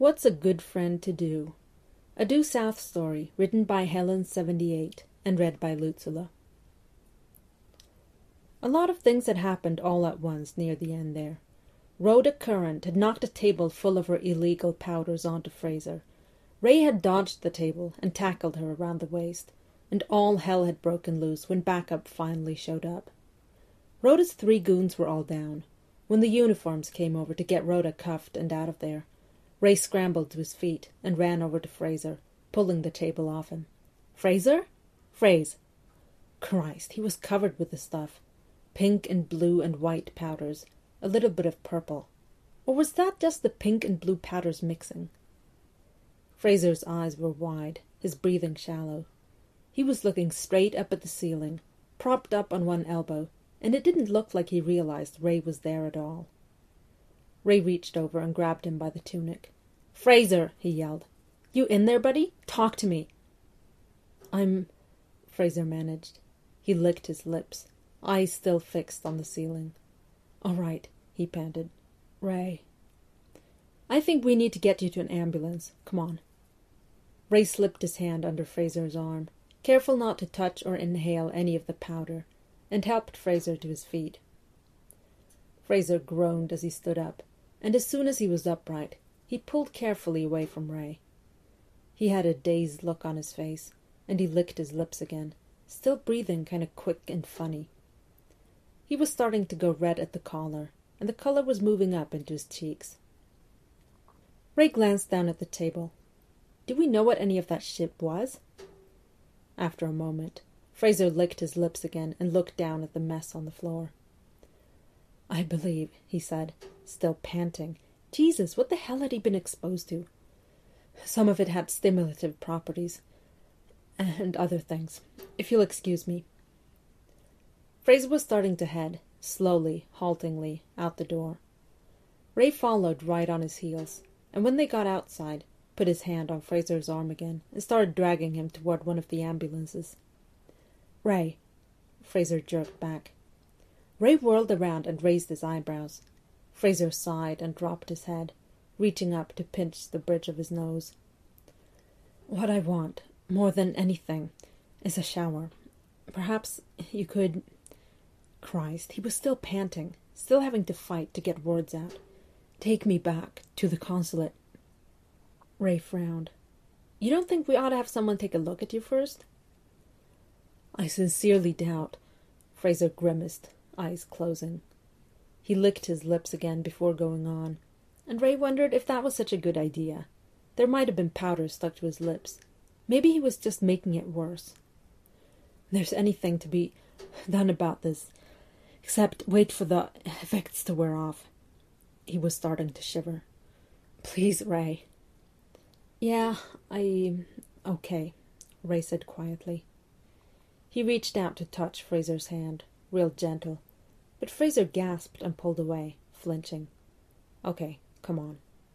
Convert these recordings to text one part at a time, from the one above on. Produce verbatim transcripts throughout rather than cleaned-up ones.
What's a Good Friend to Do? A Due South story written by Helen seventy-eight and read by Lutzula. A lot of things had happened all at once near the end there. Rhoda Current had knocked a table full of her illegal powders onto Fraser. Ray had dodged the table and tackled her around the waist, and all hell had broken loose when backup finally showed up. Rhoda's three goons were all down. When the uniforms came over to get Rhoda cuffed and out of there, Ray scrambled to his feet and ran over to Fraser, pulling the table off him. Fraser? Fraze. Christ, he was covered with the stuff. Pink and blue and white powders, a little bit of purple. Or was that just the pink and blue powders mixing? Fraser's eyes were wide, his breathing shallow. He was looking straight up at the ceiling, propped up on one elbow, and it didn't look like he realized Ray was there at all. Ray reached over and grabbed him by the tunic. Fraser, he yelled. You in there, buddy? Talk to me. I'm... Fraser managed. He licked his lips, eyes still fixed on the ceiling. All right, he panted. Ray. I think we need to get you to an ambulance. Come on. Ray slipped his hand under Fraser's arm, careful not to touch or inhale any of the powder, and helped Fraser to his feet. Fraser groaned as he stood up, and as soon as he was upright, he pulled carefully away from Ray. He had a dazed look on his face, and he licked his lips again, still breathing kind of quick and funny. He was starting to go red at the collar, and the color was moving up into his cheeks. Ray glanced down at the table. Did we know what any of that shit was? After a moment, Fraser licked his lips again and looked down at the mess on the floor. I believe, he said, still panting. Jesus, what the hell had he been exposed to? Some of it had stimulative properties. And other things. If you'll excuse me. Fraser was starting to head, slowly, haltingly, out the door. Ray followed right on his heels, and when they got outside, put his hand on Fraser's arm again and started dragging him toward one of the ambulances. Ray. Fraser jerked back. Ray whirled around and raised his eyebrows. Fraser sighed and dropped his head, reaching up to pinch the bridge of his nose. What I want, more than anything, is a shower. Perhaps you could... Christ, he was still panting, still having to fight to get words out. Take me back to the consulate. Ray frowned. You don't think we ought to have someone take a look at you first? I sincerely doubt. Fraser grimaced, eyes closing. He licked his lips again before going on, and Ray wondered if that was such a good idea. There might have been powder stuck to his lips. Maybe he was just making it worse. There's anything to be done about this, except wait for the effects to wear off. He was starting to shiver. Please, Ray. Yeah, I... okay, Ray said quietly. He reached out to touch Fraser's hand, real gentle, but Fraser gasped and pulled away, flinching. Okay, come on.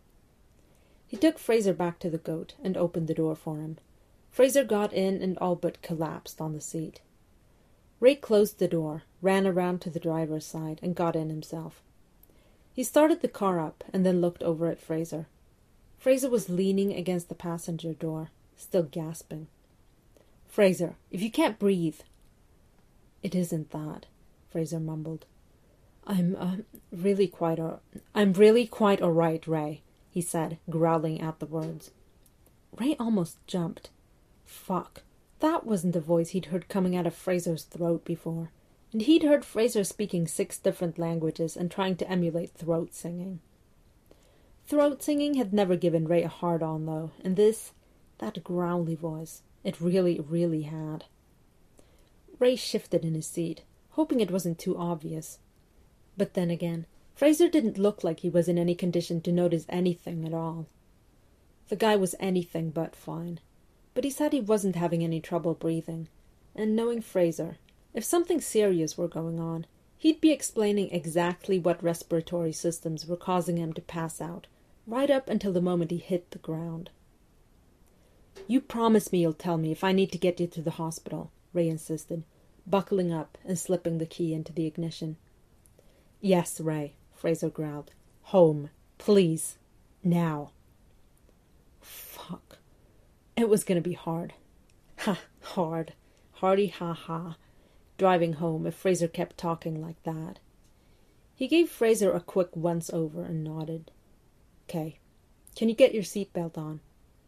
He took Fraser back to the goat and opened the door for him. Fraser got in and all but collapsed on the seat. Ray closed the door, ran around to the driver's side, and got in himself. He started the car up and then looked over at Fraser. Fraser was leaning against the passenger door, still gasping. Fraser, if you can't breathe... It isn't that, Fraser mumbled. I'm, uh, really quite all... I'm really quite all right, Ray, he said, growling out the words. Ray almost jumped. Fuck, that wasn't the voice he'd heard coming out of Fraser's throat before, and he'd heard Fraser speaking six different languages and trying to emulate throat singing. Throat singing had never given Ray a hard-on, though, and this, that growly voice, it really, really had. Ray shifted in his seat, hoping it wasn't too obvious. But then again, Fraser didn't look like he was in any condition to notice anything at all. The guy was anything but fine, but he said he wasn't having any trouble breathing, and knowing Fraser, if something serious were going on, he'd be explaining exactly what respiratory systems were causing him to pass out, right up until the moment he hit the ground. You promise me you'll tell me if I need to get you to the hospital, Ray insisted, buckling up and slipping the key into the ignition. Yes, Ray, Fraser growled. Home, please, now. It was going to be hard. Ha, hard. Hardy ha ha. Driving home if Fraser kept talking like that. He gave Fraser a quick once-over and nodded. "'Kay. Can you get your seatbelt on?"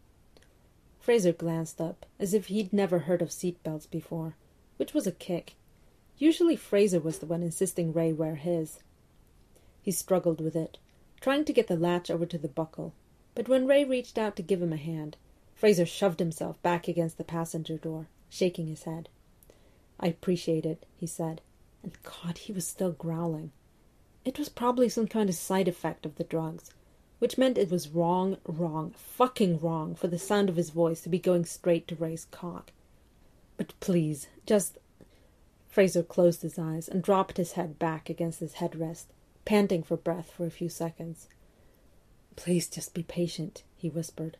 Fraser glanced up, as if he'd never heard of seatbelts before, which was a kick. Usually Fraser was the one insisting Ray wear his. He struggled with it, trying to get the latch over to the buckle, but when Ray reached out to give him a hand, Fraser shoved himself back against the passenger door, shaking his head. "I appreciate it," he said, and God, he was still growling. It was probably some kind of side effect of the drugs, which meant it was wrong, wrong, fucking wrong for the sound of his voice to be going straight to Ray's cock. "But please, just..." Fraser closed his eyes and dropped his head back against his headrest, panting for breath for a few seconds. "Please just be patient," he whispered.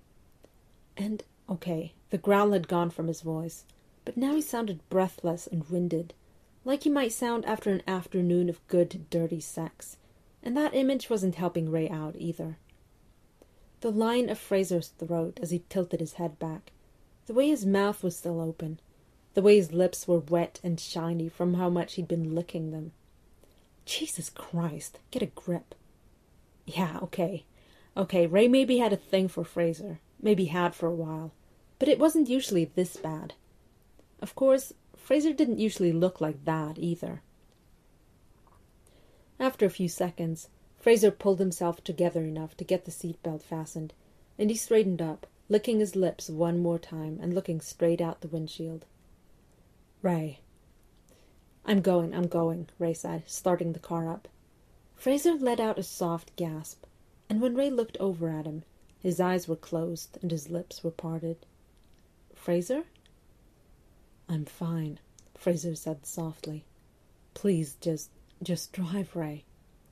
And, okay, the growl had gone from his voice, but now he sounded breathless and winded, like he might sound after an afternoon of good, dirty sex, and that image wasn't helping Ray out either. The line of Fraser's throat as he tilted his head back, the way his mouth was still open, the way his lips were wet and shiny from how much he'd been licking them. Jesus Christ, get a grip. Yeah, okay. Okay, Ray maybe had a thing for Fraser, maybe had for a while, but it wasn't usually this bad. Of course, Fraser didn't usually look like that either. After a few seconds, Fraser pulled himself together enough to get the seatbelt fastened, and he straightened up, licking his lips one more time and looking straight out the windshield. "Ray." "I'm going, I'm going," Ray said, starting the car up. Fraser let out a soft gasp, and when Ray looked over at him, his eyes were closed and his lips were parted. "Fraser?" "I'm fine," Fraser said softly. "Please, just, just drive, Ray."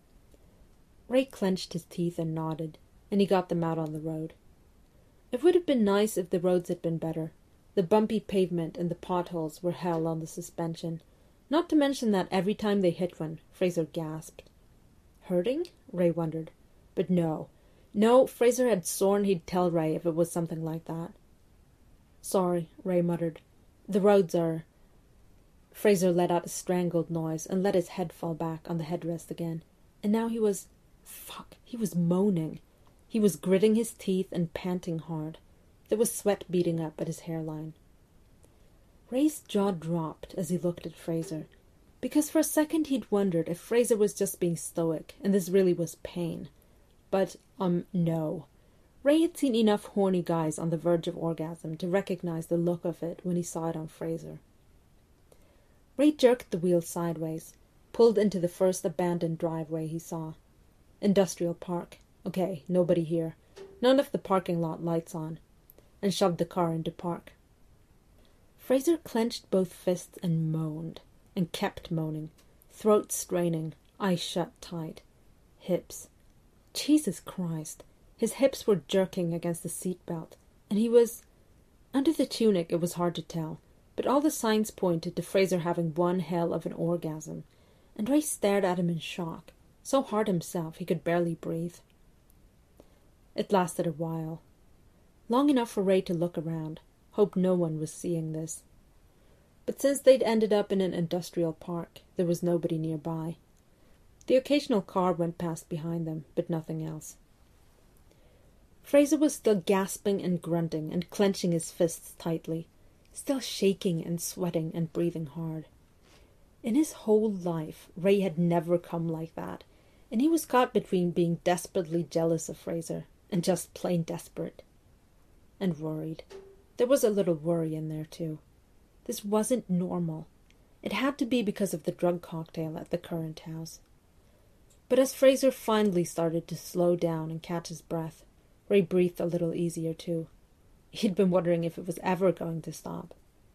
Ray clenched his teeth and nodded, and he got them out on the road. It would have been nice if the roads had been better. The bumpy pavement and the potholes were hell on the suspension, not to mention that every time they hit one, Fraser gasped. Hurting? Ray wondered. But no. No, Fraser had sworn he'd tell Ray if it was something like that. "Sorry," Ray muttered. "The roads are..." Fraser let out a strangled noise and let his head fall back on the headrest again. And now he was... Fuck, he was moaning. He was gritting his teeth and panting hard. There was sweat beating up at his hairline. Ray's jaw dropped as he looked at Fraser, because for a second he'd wondered if Fraser was just being stoic and this really was pain. But, um, no. Ray had seen enough horny guys on the verge of orgasm to recognize the look of it when he saw it on Fraser. Ray jerked the wheel sideways, pulled into the first abandoned driveway he saw. Industrial park. Okay, nobody here. None of the parking lot lights on. And shoved the car into park. Fraser clenched both fists and moaned, and kept moaning, throat straining, eyes shut tight. Hips. Jesus Christ. His hips were jerking against the seat belt, and he was... Under the tunic it was hard to tell, but all the signs pointed to Fraser having one hell of an orgasm, and Ray stared at him in shock, so hard himself he could barely breathe. It lasted a while. Long enough for Ray to look around, hope no one was seeing this. But since they'd ended up in an industrial park, there was nobody nearby. The occasional car went past behind them, but nothing else. Fraser was still gasping and grunting and clenching his fists tightly, still shaking and sweating and breathing hard. In his whole life, Ray had never come like that, and he was caught between being desperately jealous of Fraser and just plain desperate. And worried. There was a little worry in there, too. This wasn't normal. It had to be because of the drug cocktail at the current house. But as Fraser finally started to slow down and catch his breath, Ray breathed a little easier, too. He'd been wondering if it was ever going to stop.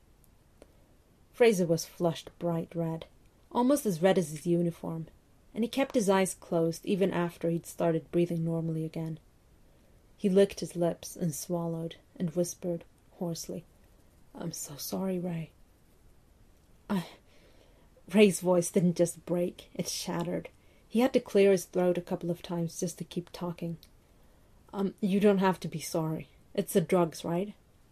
Fraser was flushed bright red, almost as red as his uniform, and he kept his eyes closed even after he'd started breathing normally again. He licked his lips and swallowed and whispered, hoarsely, "I'm so sorry, Ray." I... Ray's voice didn't just break, it shattered. He had to clear his throat a couple of times just to keep talking. Um, you don't have to be sorry. It's the drugs, right?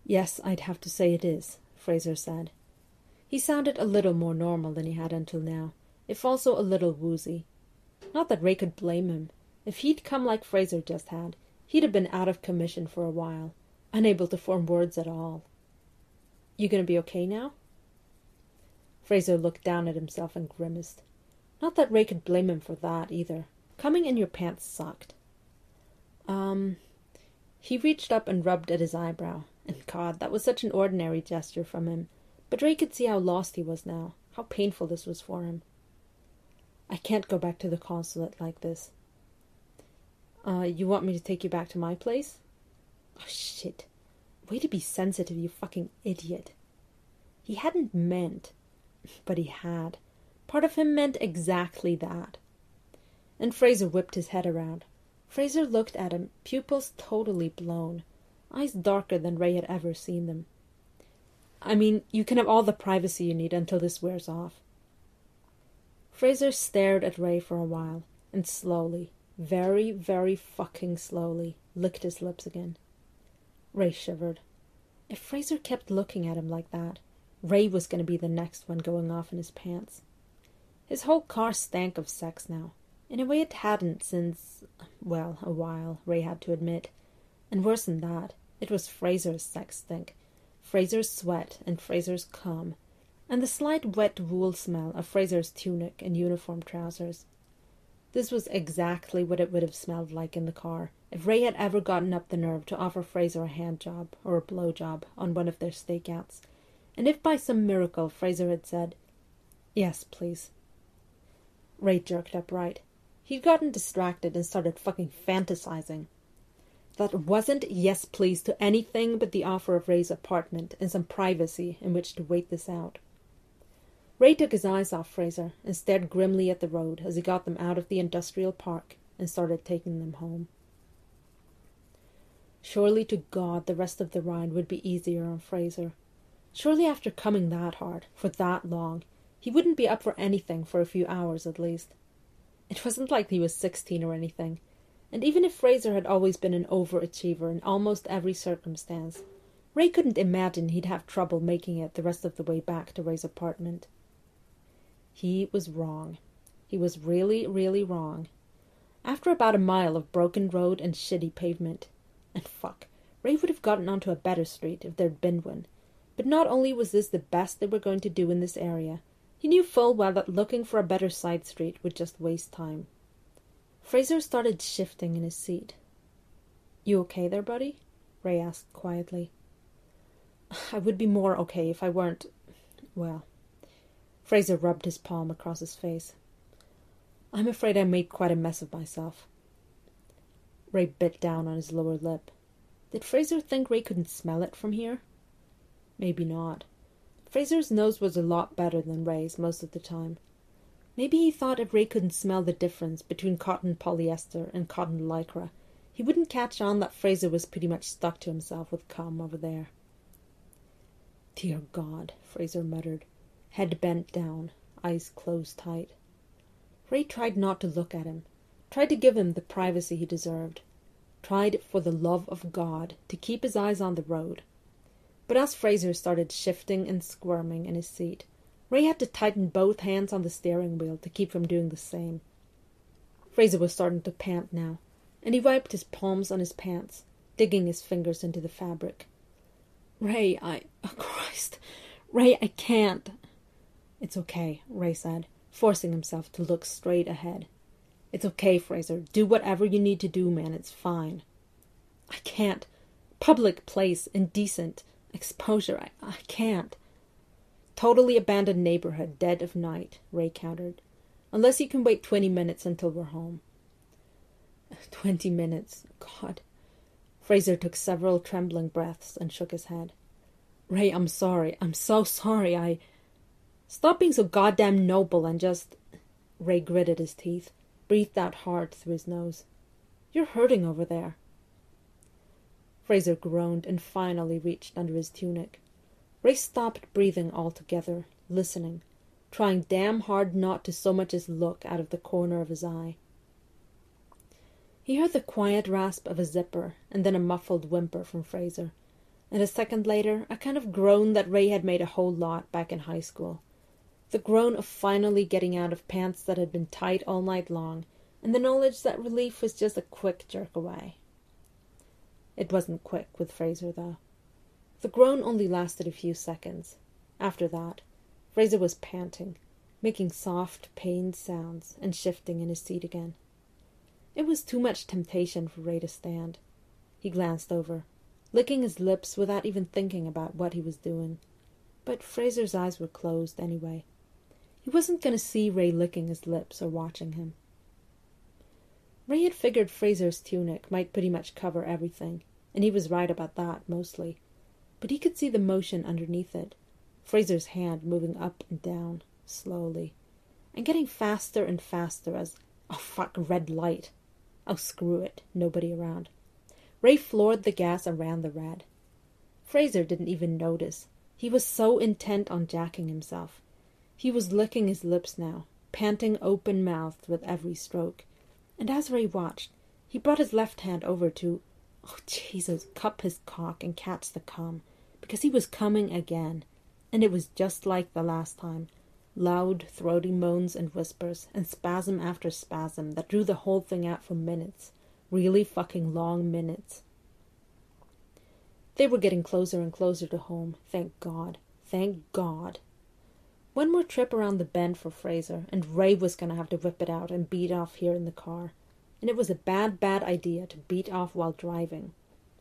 Yes, I'd have to say it is, Fraser said. He sounded a little more normal than he had until now, if also a little woozy. Not that Ray could blame him. If he'd come like Fraser just had, he'd have been out of commission for a while, unable to form words at all. You gonna be okay now? Fraser looked down at himself and grimaced. Not that Ray could blame him for that, either. Coming in your pants sucked. Um... He reached up and rubbed at his eyebrow, and God, that was such an ordinary gesture from him, but Ray could see how lost he was now, how painful this was for him. I can't go back to the consulate like this. Uh, you want me to take you back to my place? Oh, shit. Way to be sensitive, you fucking idiot. He hadn't meant, but he had. Part of him meant exactly that. And Fraser whipped his head around. Fraser looked at him, pupils totally blown, eyes darker than Ray had ever seen them. I mean, you can have all the privacy you need until this wears off. Fraser stared at Ray for a while, and slowly, very, very fucking slowly, licked his lips again. Ray shivered. If Fraser kept looking at him like that, Ray was going to be the next one going off in his pants. His whole car stank of sex now. In a way it hadn't since, well, a while, Ray had to admit. And worse than that, it was Fraser's sex stink. Fraser's sweat and Fraser's cum, and the slight wet wool smell of Fraser's tunic and uniform trousers. This was exactly what it would have smelled like in the car if Ray had ever gotten up the nerve to offer Fraser a hand job or a blow job on one of their stakeouts, and if by some miracle Fraser had said, "Yes, please." Ray jerked upright. He'd gotten distracted and started fucking fantasizing. That wasn't yes please to anything but the offer of Ray's apartment and some privacy in which to wait this out. Ray took his eyes off Fraser and stared grimly at the road as he got them out of the industrial park and started taking them home. Surely to God the rest of the ride would be easier on Fraser. Surely after coming that hard, for that long, he wouldn't be up for anything for a few hours at least. It wasn't like he was sixteen or anything, and even if Fraser had always been an overachiever in almost every circumstance, Ray couldn't imagine he'd have trouble making it the rest of the way back to Ray's apartment. He was wrong. He was really, really wrong. After about a mile of broken road and shitty pavement, and fuck, Ray would have gotten onto a better street if there'd been one, but not only was this the best they were going to do in this area, he knew full well that looking for a better side street would just waste time. Fraser started shifting in his seat. You okay there, buddy? Ray asked quietly. I would be more okay if I weren't... well... Fraser rubbed his palm across his face. I'm afraid I made quite a mess of myself. Ray bit down on his lower lip. Did Fraser think Ray couldn't smell it from here? Maybe not. Fraser's nose was a lot better than Ray's most of the time. Maybe he thought if Ray couldn't smell the difference between cotton polyester and cotton lycra, he wouldn't catch on that Fraser was pretty much stuck to himself with cum over there. Dear God, Fraser muttered, head bent down, eyes closed tight. Ray tried not to look at him, tried to give him the privacy he deserved, tried, for the love of God, to keep his eyes on the road. But as Fraser started shifting and squirming in his seat, Ray had to tighten both hands on the steering wheel to keep from doing the same. Fraser was starting to pant now, and he wiped his palms on his pants, digging his fingers into the fabric. Ray, I... oh, Christ! Ray, I can't! It's okay, Ray said, forcing himself to look straight ahead. It's okay, Fraser. Do whatever you need to do, man. It's fine. I can't. Public place, indecent. Exposure, I, I can't. Totally abandoned neighborhood, dead of night, Ray countered. Unless you can wait twenty minutes until we're home. Twenty minutes, God. Fraser took several trembling breaths and shook his head. Ray, I'm sorry. I'm so sorry. I... Stop being so goddamn noble and just... Ray gritted his teeth, breathed out hard through his nose. You're hurting over there. Fraser groaned and finally reached under his tunic. Ray stopped breathing altogether, listening, trying damn hard not to so much as look out of the corner of his eye. He heard the quiet rasp of a zipper and then a muffled whimper from Fraser, and a second later a kind of groan that Ray had made a whole lot back in high school. The groan of finally getting out of pants that had been tight all night long, and the knowledge that relief was just a quick jerk away. It wasn't quick with Fraser, though. The groan only lasted a few seconds. After that, Fraser was panting, making soft, pained sounds, and shifting in his seat again. It was too much temptation for Ray to stand. He glanced over, licking his lips without even thinking about what he was doing. But Fraser's eyes were closed anyway. He wasn't going to see Ray licking his lips or watching him. Ray had figured Fraser's tunic might pretty much cover everything, and he was right about that, mostly. But he could see the motion underneath it, Fraser's hand moving up and down, slowly, and getting faster and faster as, oh fuck, red light. Oh, screw it, nobody around. Ray floored the gas and ran the red. Fraser didn't even notice. He was so intent on jacking himself. He was licking his lips now, panting open-mouthed with every stroke. And as Ray watched, he brought his left hand over to, oh Jesus, cup his cock and catch the cum, because he was coming again, and it was just like the last time. Loud, throaty moans and whispers, and spasm after spasm that drew the whole thing out for minutes, really fucking long minutes. They were getting closer and closer to home, thank God, thank God. One more trip around the bend for Fraser, and Ray was going to have to whip it out and beat off here in the car, and it was a bad, bad idea to beat off while driving.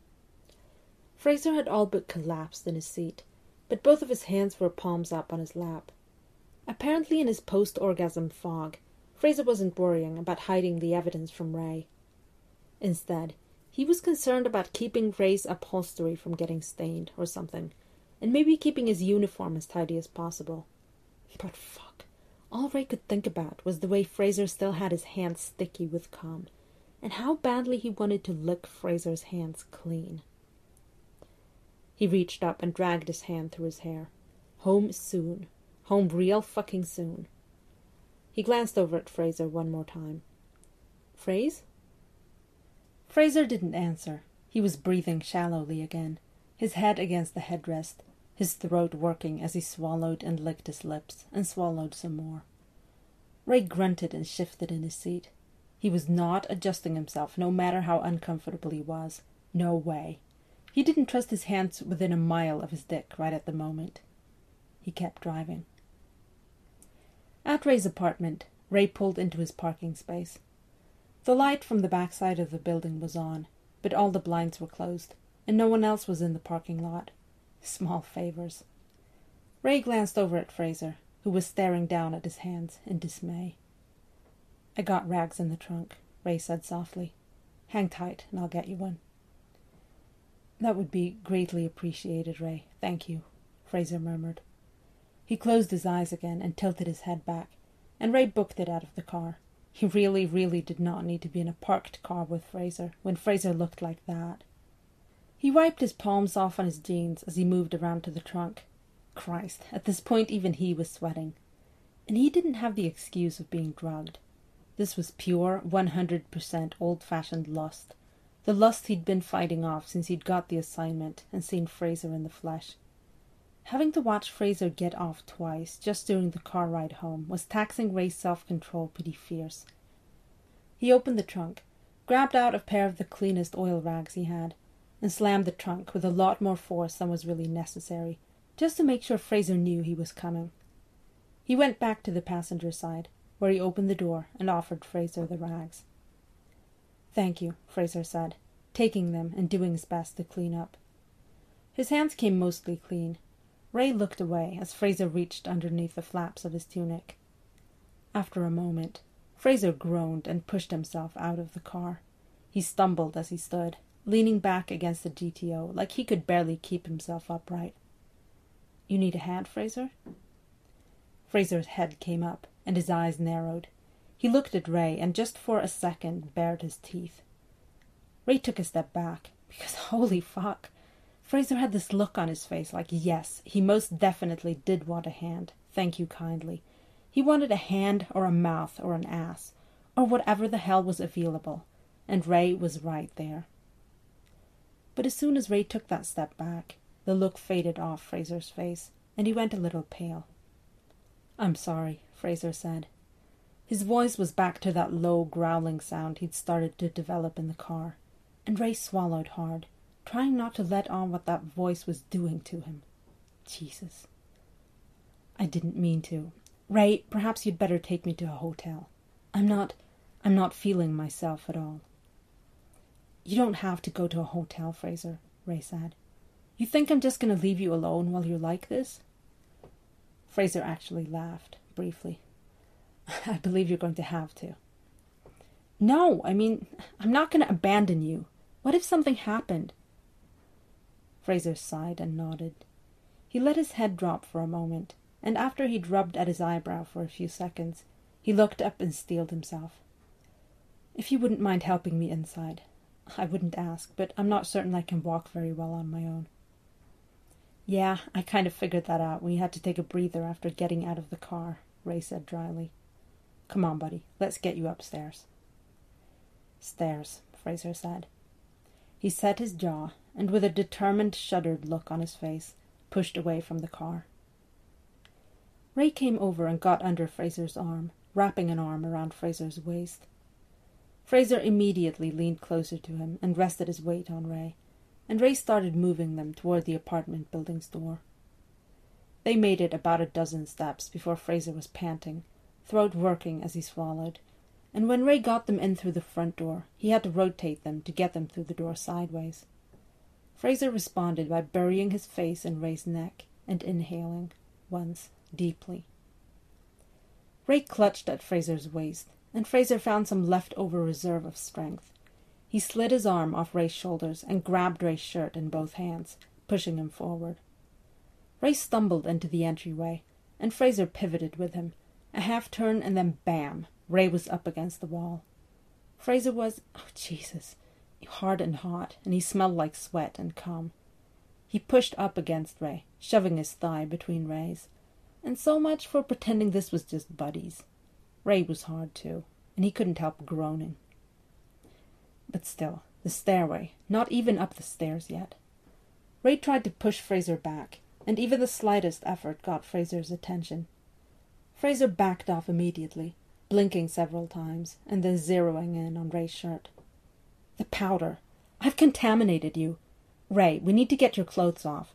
Fraser had all but collapsed in his seat, but both of his hands were palms up on his lap. Apparently in his post-orgasm fog, Fraser wasn't worrying about hiding the evidence from Ray. Instead, he was concerned about keeping Ray's upholstery from getting stained or something, and maybe keeping his uniform as tidy as possible. But fuck, all Ray could think about was the way Fraser still had his hands sticky with cum, and how badly he wanted to lick Fraser's hands clean. He reached up and dragged his hand through his hair. Home soon. Home real fucking soon. He glanced over at Fraser one more time. Phrase? Fraser didn't answer. He was breathing shallowly again, his head against the headrest, his throat working as he swallowed and licked his lips, and swallowed some more. Ray grunted and shifted in his seat. He was not adjusting himself, no matter how uncomfortable he was. No way. He didn't trust his hands within a mile of his dick right at the moment. He kept driving. At Ray's apartment, Ray pulled into his parking space. The light from the backside of the building was on, but all the blinds were closed, and no one else was in the parking lot. Small favors. Ray glanced over at Fraser, who was staring down at his hands in dismay. I got rags in the trunk, Ray said softly. Hang tight, and I'll get you one. That would be greatly appreciated, Ray. Thank you, Fraser murmured. He closed his eyes again and tilted his head back, and Ray booked it out of the car. He really, really did not need to be in a parked car with Fraser when Fraser looked like that. He wiped his palms off on his jeans as he moved around to the trunk. Christ, at this point even he was sweating. And he didn't have the excuse of being drugged. This was pure, one hundred percent old-fashioned lust. The lust he'd been fighting off since he'd got the assignment and seen Fraser in the flesh. Having to watch Fraser get off twice just during the car ride home was taxing Ray's self-control pretty fierce. He opened the trunk, grabbed out a pair of the cleanest oil rags he had, and slammed the trunk with a lot more force than was really necessary, just to make sure Fraser knew he was coming. He went back to the passenger side, where he opened the door and offered Fraser the rags. Thank you, Fraser said, taking them and doing his best to clean up. His hands came mostly clean. Ray looked away as Fraser reached underneath the flaps of his tunic. After a moment, Fraser groaned and pushed himself out of the car. He stumbled as he stood, leaning back against the G T O like he could barely keep himself upright. You need a hand, Fraser? Fraser's head came up, and his eyes narrowed. He looked at Ray and just for a second bared his teeth. Ray took a step back, because holy fuck, Fraser had this look on his face like, yes, he most definitely did want a hand, thank you kindly. He wanted a hand or a mouth or an ass, or whatever the hell was available, and Ray was right there. But as soon as Ray took that step back, the look faded off Fraser's face, and he went a little pale. "I'm sorry," Fraser said. His voice was back to that low, growling sound he'd started to develop in the car, and Ray swallowed hard, trying not to let on what that voice was doing to him. Jesus. "I didn't mean to. Ray, perhaps you'd better take me to a hotel. I'm not... I'm not feeling myself at all." "You don't have to go to a hotel, Fraser," Ray said. "You think I'm just going to leave you alone while you're like this?" Fraser actually laughed, briefly. "I believe you're going to have to." "No, I mean, I'm not going to abandon you. What if something happened?" Fraser sighed and nodded. He let his head drop for a moment, and after he'd rubbed at his eyebrow for a few seconds, he looked up and steeled himself. "If you wouldn't mind helping me inside. I wouldn't ask, but I'm not certain I can walk very well on my own." "Yeah, I kind of figured that out when you had to take a breather after getting out of the car," Ray said dryly. "Come on, buddy, let's get you upstairs." "Stairs," Fraser said. He set his jaw, and with a determined, shuddered look on his face, pushed away from the car. Ray came over and got under Fraser's arm, wrapping an arm around Fraser's waist. Fraser immediately leaned closer to him and rested his weight on Ray, and Ray started moving them toward the apartment building's door. They made it about a dozen steps before Fraser was panting, throat working as he swallowed, and when Ray got them in through the front door, he had to rotate them to get them through the door sideways. Fraser responded by burying his face in Ray's neck and inhaling, once, deeply. Ray clutched at Fraser's waist, and Fraser found some leftover reserve of strength. He slid his arm off Ray's shoulders and grabbed Ray's shirt in both hands, pushing him forward. Ray stumbled into the entryway, and Fraser pivoted with him. A half-turn and then bam! Ray was up against the wall. Fraser was, oh Jesus, hard and hot, and he smelled like sweat and cum. He pushed up against Ray, shoving his thigh between Ray's. And so much for pretending this was just buddies. Ray was hard too, and he couldn't help groaning. But still, the stairway, not even up the stairs yet. Ray tried to push Fraser back, and even the slightest effort got Fraser's attention. Fraser backed off immediately, blinking several times, and then zeroing in on Ray's shirt. "The powder! I've contaminated you! Ray, we need to get your clothes off."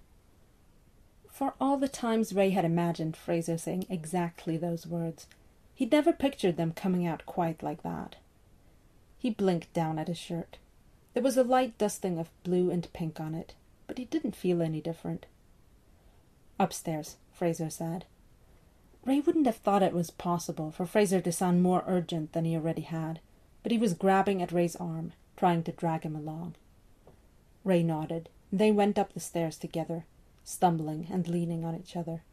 For all the times Ray had imagined Fraser saying exactly those words, he'd never pictured them coming out quite like that. He blinked down at his shirt. There was a light dusting of blue and pink on it, but he didn't feel any different. "Upstairs," Fraser said. Ray wouldn't have thought it was possible for Fraser to sound more urgent than he already had, but he was grabbing at Ray's arm, trying to drag him along. Ray nodded, and they went up the stairs together, stumbling and leaning on each other.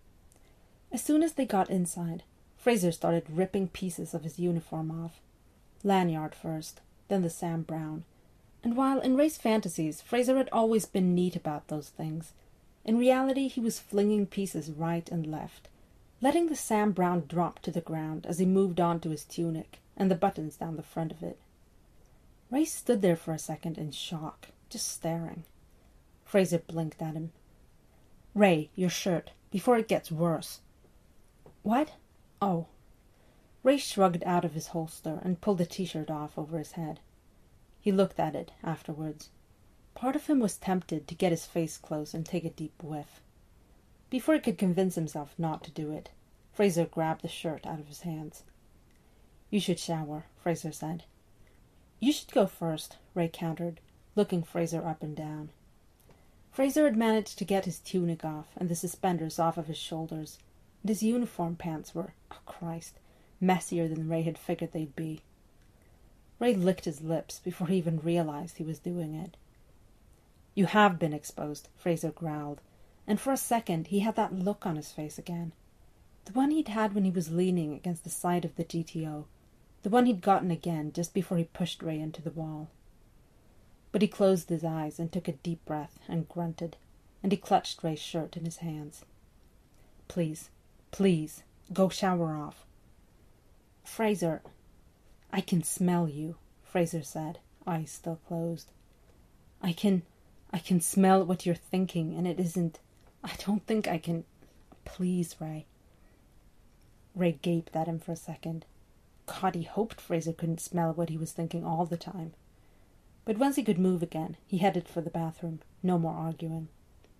As soon as they got inside, Fraser started ripping pieces of his uniform off. Lanyard first, then the Sam Browne. And while in Ray's fantasies Fraser had always been neat about those things, in reality he was flinging pieces right and left, letting the Sam Browne drop to the ground as he moved on to his tunic and the buttons down the front of it. Ray stood there for a second in shock, just staring. Fraser blinked at him. "Ray, your shirt, before it gets worse." "What? Oh." Ray shrugged out of his holster and pulled the t-shirt off over his head. He looked at it afterwards. Part of him was tempted to get his face close and take a deep whiff. Before he could convince himself not to do it, Fraser grabbed the shirt out of his hands. "You should shower," Fraser said. "You should go first," Ray countered, looking Fraser up and down. Fraser had managed to get his tunic off and the suspenders off of his shoulders, and his uniform pants were, oh Christ, messier than Ray had figured they'd be. Ray licked his lips before he even realized he was doing it. "You have been exposed," Fraser growled, and for a second he had that look on his face again. The one he'd had when he was leaning against the side of the G T O, the one he'd gotten again just before he pushed Ray into the wall. But he closed his eyes and took a deep breath and grunted, and he clutched Ray's shirt in his hands. "Please, please, go shower off." "Fraser, I can smell you," Fraser said, eyes still closed. I can, I can smell what you're thinking, and it isn't... I don't think I can... Please, Ray. Ray gaped at him for a second. God, he hoped Fraser couldn't smell what he was thinking all the time. But once he could move again, he headed for the bathroom. No more arguing.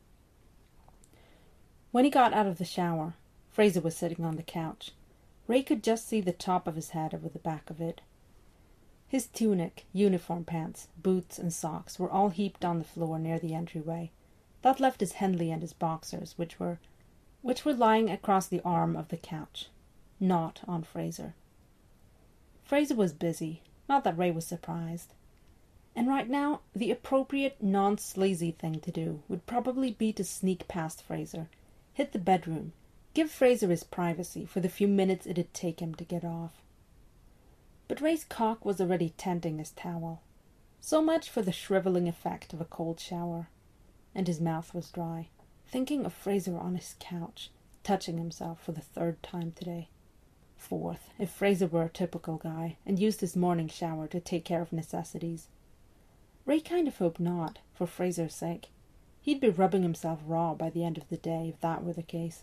When he got out of the shower, Fraser was sitting on the couch. Ray could just see the top of his head over the back of it. His tunic, uniform pants, boots and socks were all heaped on the floor near the entryway. That left his Henley and his boxers, which were which were lying across the arm of the couch, not on Fraser. Fraser was busy, not that Ray was surprised. And right now, the appropriate, non-sleazy thing to do would probably be to sneak past Fraser, hit the bedroom, give Fraser his privacy for the few minutes it'd take him to get off. But Ray's cock was already tenting his towel. So much for the shrivelling effect of a cold shower. And his mouth was dry, thinking of Fraser on his couch, touching himself for the third time today. Fourth, if Fraser were a typical guy and used his morning shower to take care of necessities. Ray kind of hoped not, for Fraser's sake. He'd be rubbing himself raw by the end of the day if that were the case.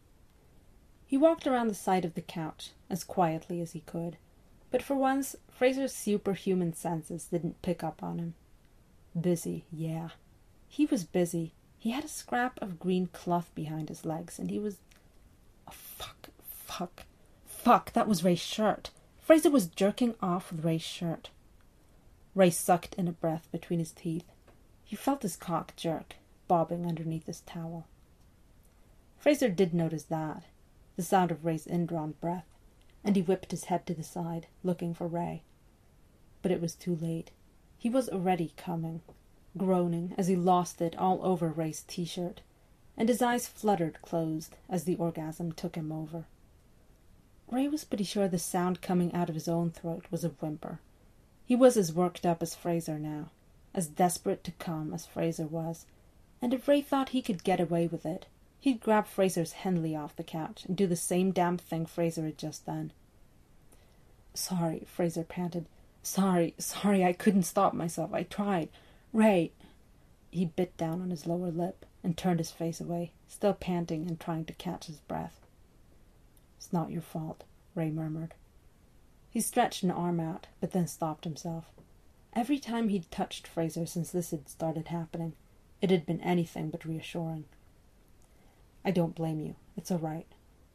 He walked around the side of the couch, as quietly as he could, but for once, Fraser's superhuman senses didn't pick up on him. Busy, yeah. He was busy. He had a scrap of green cloth behind his legs, and he was... Oh, fuck, fuck, fuck, that was Ray's shirt. Fraser was jerking off with Ray's shirt. Ray sucked in a breath between his teeth. He felt his cock jerk, bobbing underneath his towel. Fraser did notice that, the sound of Ray's indrawn breath, and he whipped his head to the side, looking for Ray. But it was too late. He was already coming, groaning as he lost it all over Ray's t-shirt, and his eyes fluttered closed as the orgasm took him over. Ray was pretty sure the sound coming out of his own throat was a whimper. He was as worked up as Fraser now, as desperate to come as Fraser was, and if Ray thought he could get away with it, he'd grab Fraser's Henley off the couch and do the same damn thing Fraser had just done. Sorry, Fraser panted. Sorry, sorry, I couldn't stop myself. I tried. Ray... He bit down on his lower lip and turned his face away, still panting and trying to catch his breath. It's not your fault, Ray murmured. He stretched an arm out, but then stopped himself. Every time he'd touched Fraser since this had started happening, it had been anything but reassuring. I don't blame you. It's all right.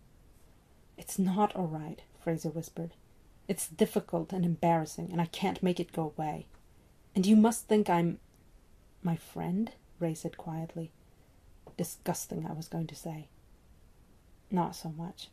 It's not all right, Fraser whispered. It's difficult and embarrassing, and I can't make it go away. And you must think I'm... My friend? Ray said quietly. Disgusting, I was going to say. Not so much.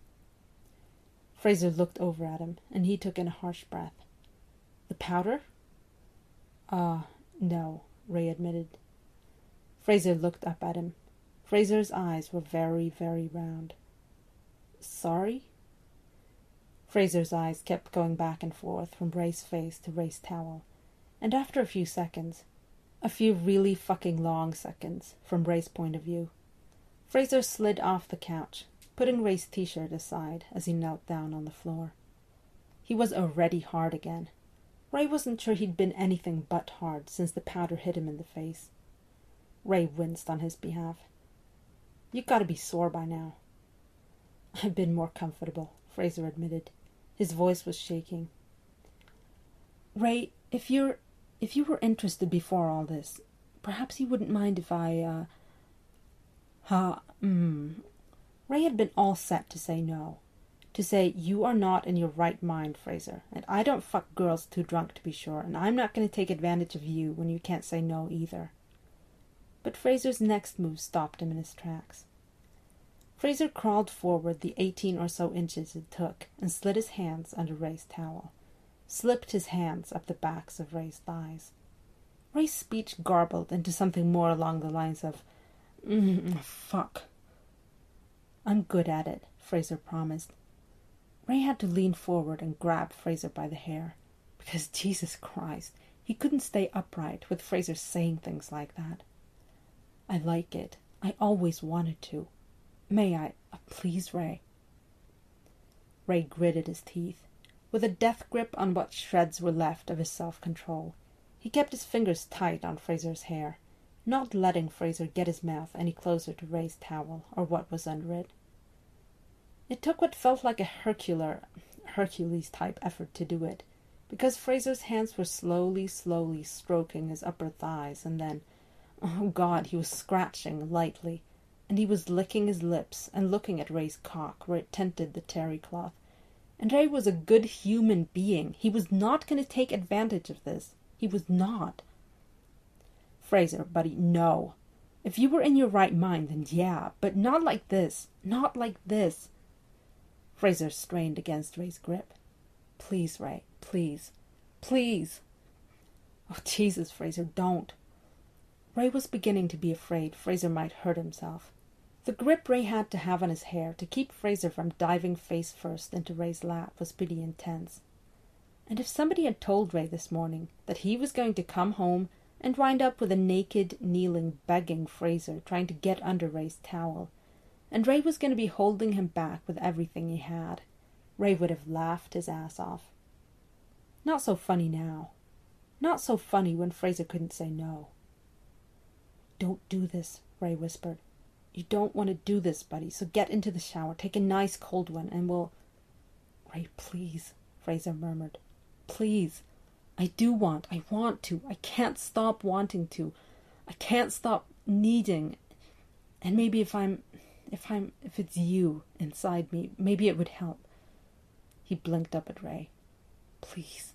Fraser looked over at him, and he took in a harsh breath. The powder? Ah, uh, no, Ray admitted. Fraser looked up at him. Fraser's eyes were very, very round. Sorry? Fraser's eyes kept going back and forth from Ray's face to Ray's towel, and after a few seconds, a few really fucking long seconds, from Ray's point of view, Fraser slid off the couch, putting Ray's t-shirt aside as he knelt down on the floor. He was already hard again. Ray wasn't sure he'd been anything but hard since the powder hit him in the face. Ray winced on his behalf. You gotta be sore by now. I've been more comfortable, Fraser admitted. His voice was shaking. Ray, if you're, if you were interested before all this, perhaps you wouldn't mind if I, uh... Ha, mm. Ray had been all set to say no. To say, you are not in your right mind, Fraser, and I don't fuck girls too drunk to be sure, and I'm not going to take advantage of you when you can't say no either. But Fraser's next move stopped him in his tracks. Fraser crawled forward the eighteen or so inches it took and slid his hands under Ray's towel, slipped his hands up the backs of Ray's thighs. Ray's speech garbled into something more along the lines of, mm, fuck. I'm good at it, Fraser promised. Ray had to lean forward and grab Fraser by the hair, because Jesus Christ, he couldn't stay upright with Fraser saying things like that. I like it. I always wanted to. May I, uh, please, Ray? Ray gritted his teeth. With a death grip on what shreds were left of his self-control, he kept his fingers tight on Fraser's hair, not letting Fraser get his mouth any closer to Ray's towel or what was under it. It took what felt like a Hercular, Hercules-type effort to do it, because Fraser's hands were slowly, slowly stroking his upper thighs, and then, oh God, he was scratching lightly, and he was licking his lips and looking at Ray's cock where it tented the terry cloth. And Ray was a good human being. He was not going to take advantage of this. He was not. Fraser, buddy, no. If you were in your right mind, then yeah, but not like this. Not like this. Fraser strained against Ray's grip. Please, Ray, please, please. Oh, Jesus, Fraser, don't. Ray was beginning to be afraid Fraser might hurt himself. The grip Ray had to have on his hair to keep Fraser from diving face first into Ray's lap was pretty intense. And if somebody had told Ray this morning that he was going to come home and wind up with a naked, kneeling, begging Fraser trying to get under Ray's towel, and Ray was going to be holding him back with everything he had, Ray would have laughed his ass off. Not so funny now. Not so funny when Fraser couldn't say no. Don't do this, Ray whispered. You don't want to do this, buddy, so get into the shower, take a nice cold one, and we'll... Ray, please, Fraser murmured. Please. I do want, I want to. I can't stop wanting to. I can't stop needing. And maybe if I'm, if I'm, if it's you inside me, maybe it would help. He blinked up at Ray. Please.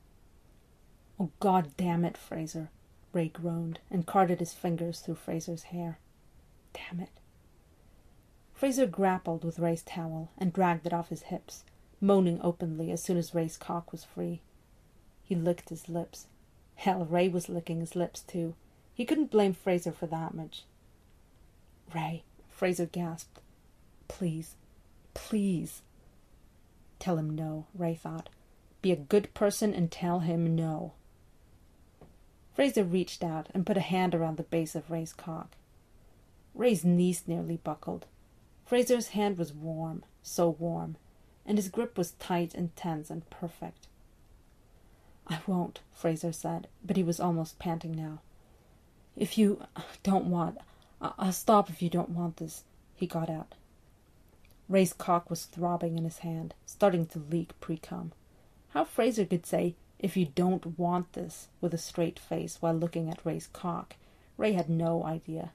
Oh, God damn it, Fraser, Ray groaned and carted his fingers through Fraser's hair. Damn it. Fraser grappled with Ray's towel and dragged it off his hips, moaning openly as soon as Ray's cock was free. He licked his lips. Hell, Ray was licking his lips too. He couldn't blame Fraser for that much. Ray, Fraser gasped. Please, please. Tell him no, Ray thought. Be a good person and tell him no. Fraser reached out and put a hand around the base of Ray's cock. Ray's knees nearly buckled. Fraser's hand was warm, so warm, and his grip was tight and tense and perfect. I won't, Fraser said, but he was almost panting now. If you don't want, I'll stop if you don't want this, he got out. Ray's cock was throbbing in his hand, starting to leak pre-cum. How Fraser could say, if you don't want this, with a straight face while looking at Ray's cock, Ray had no idea.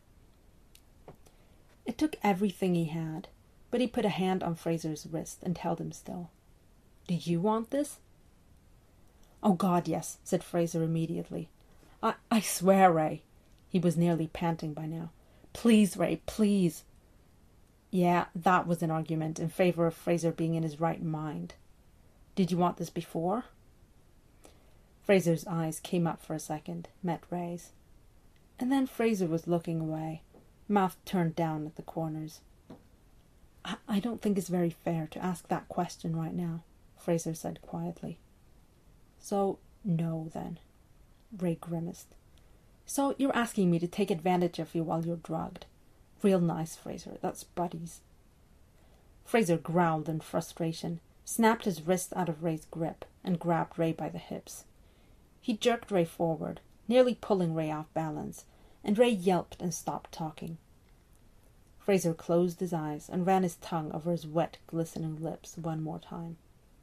It took everything he had, but he put a hand on Fraser's wrist and held him still. Do you want this? Oh, God, yes, said Fraser immediately. I, I swear, Ray. He was nearly panting by now. Please, Ray, please. Yeah, that was an argument in favor of Fraser being in his right mind. Did you want this before? Fraser's eyes came up for a second, met Ray's. And then Fraser was looking away, mouth turned down at the corners. I, I don't think it's very fair to ask that question right now, Fraser said quietly. So, no, then. Ray grimaced. So, you're asking me to take advantage of you while you're drugged. Real nice, Fraser. That's buddies. Fraser growled in frustration, snapped his wrist out of Ray's grip, and grabbed Ray by the hips. He jerked Ray forward, nearly pulling Ray off balance, and Ray yelped and stopped talking. Fraser closed his eyes and ran his tongue over his wet, glistening lips one more time.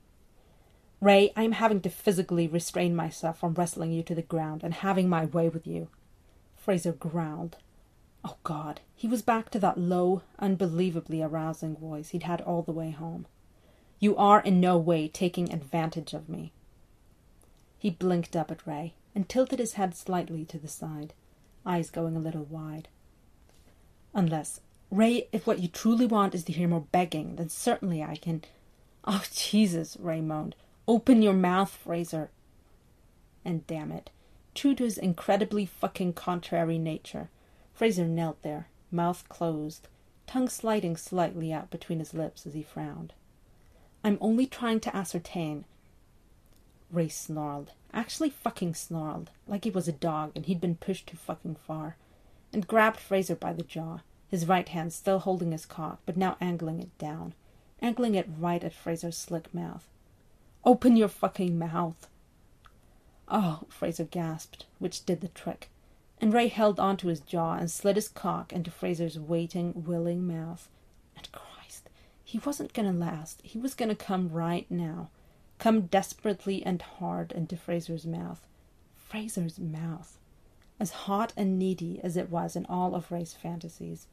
Ray, I am having to physically restrain myself from wrestling you to the ground and having my way with you. Fraser growled. Oh, God, he was back to that low, unbelievably arousing voice he'd had all the way home. You are in no way taking advantage of me. He blinked up at Ray and tilted his head slightly to the side, eyes going a little wide. Unless, Ray, if what you truly want is to hear more begging, then certainly I can... Oh, Jesus, Ray moaned. Open your mouth, Fraser. And damn it, true to his incredibly fucking contrary nature, Fraser knelt there, mouth closed, tongue sliding slightly out between his lips as he frowned. I'm only trying to ascertain... Ray snarled, actually fucking snarled, like he was a dog and he'd been pushed too fucking far, and grabbed Fraser by the jaw, his right hand still holding his cock, but now angling it down, angling it right at Fraser's slick mouth. Open your fucking mouth. Oh, Fraser gasped, which did the trick. and Ray held onto his jaw and slid his cock into Fraser's waiting, willing mouth. And Christ, he wasn't gonna last. He was gonna come right now. Come desperately and hard into Fraser's mouth. Fraser's mouth. As hot and needy as it was in all of Ray's fantasies.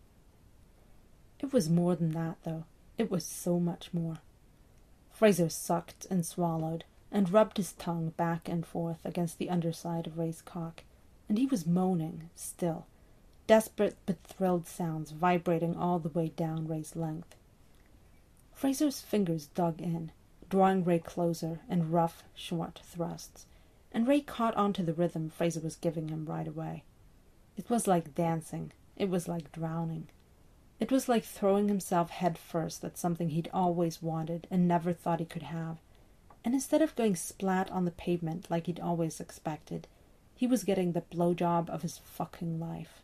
It was more than that, though. It was so much more. Fraser sucked and swallowed, and rubbed his tongue back and forth against the underside of Ray's cock, and he was moaning, still, desperate but thrilled sounds vibrating all the way down Ray's length. Fraser's fingers dug in, drawing Ray closer in rough, short thrusts, and Ray caught onto the rhythm Fraser was giving him right away. It was like dancing. It was like drowning. It was like throwing himself head first at something he'd always wanted and never thought he could have. And instead of going splat on the pavement like he'd always expected, he was getting the blowjob of his fucking life.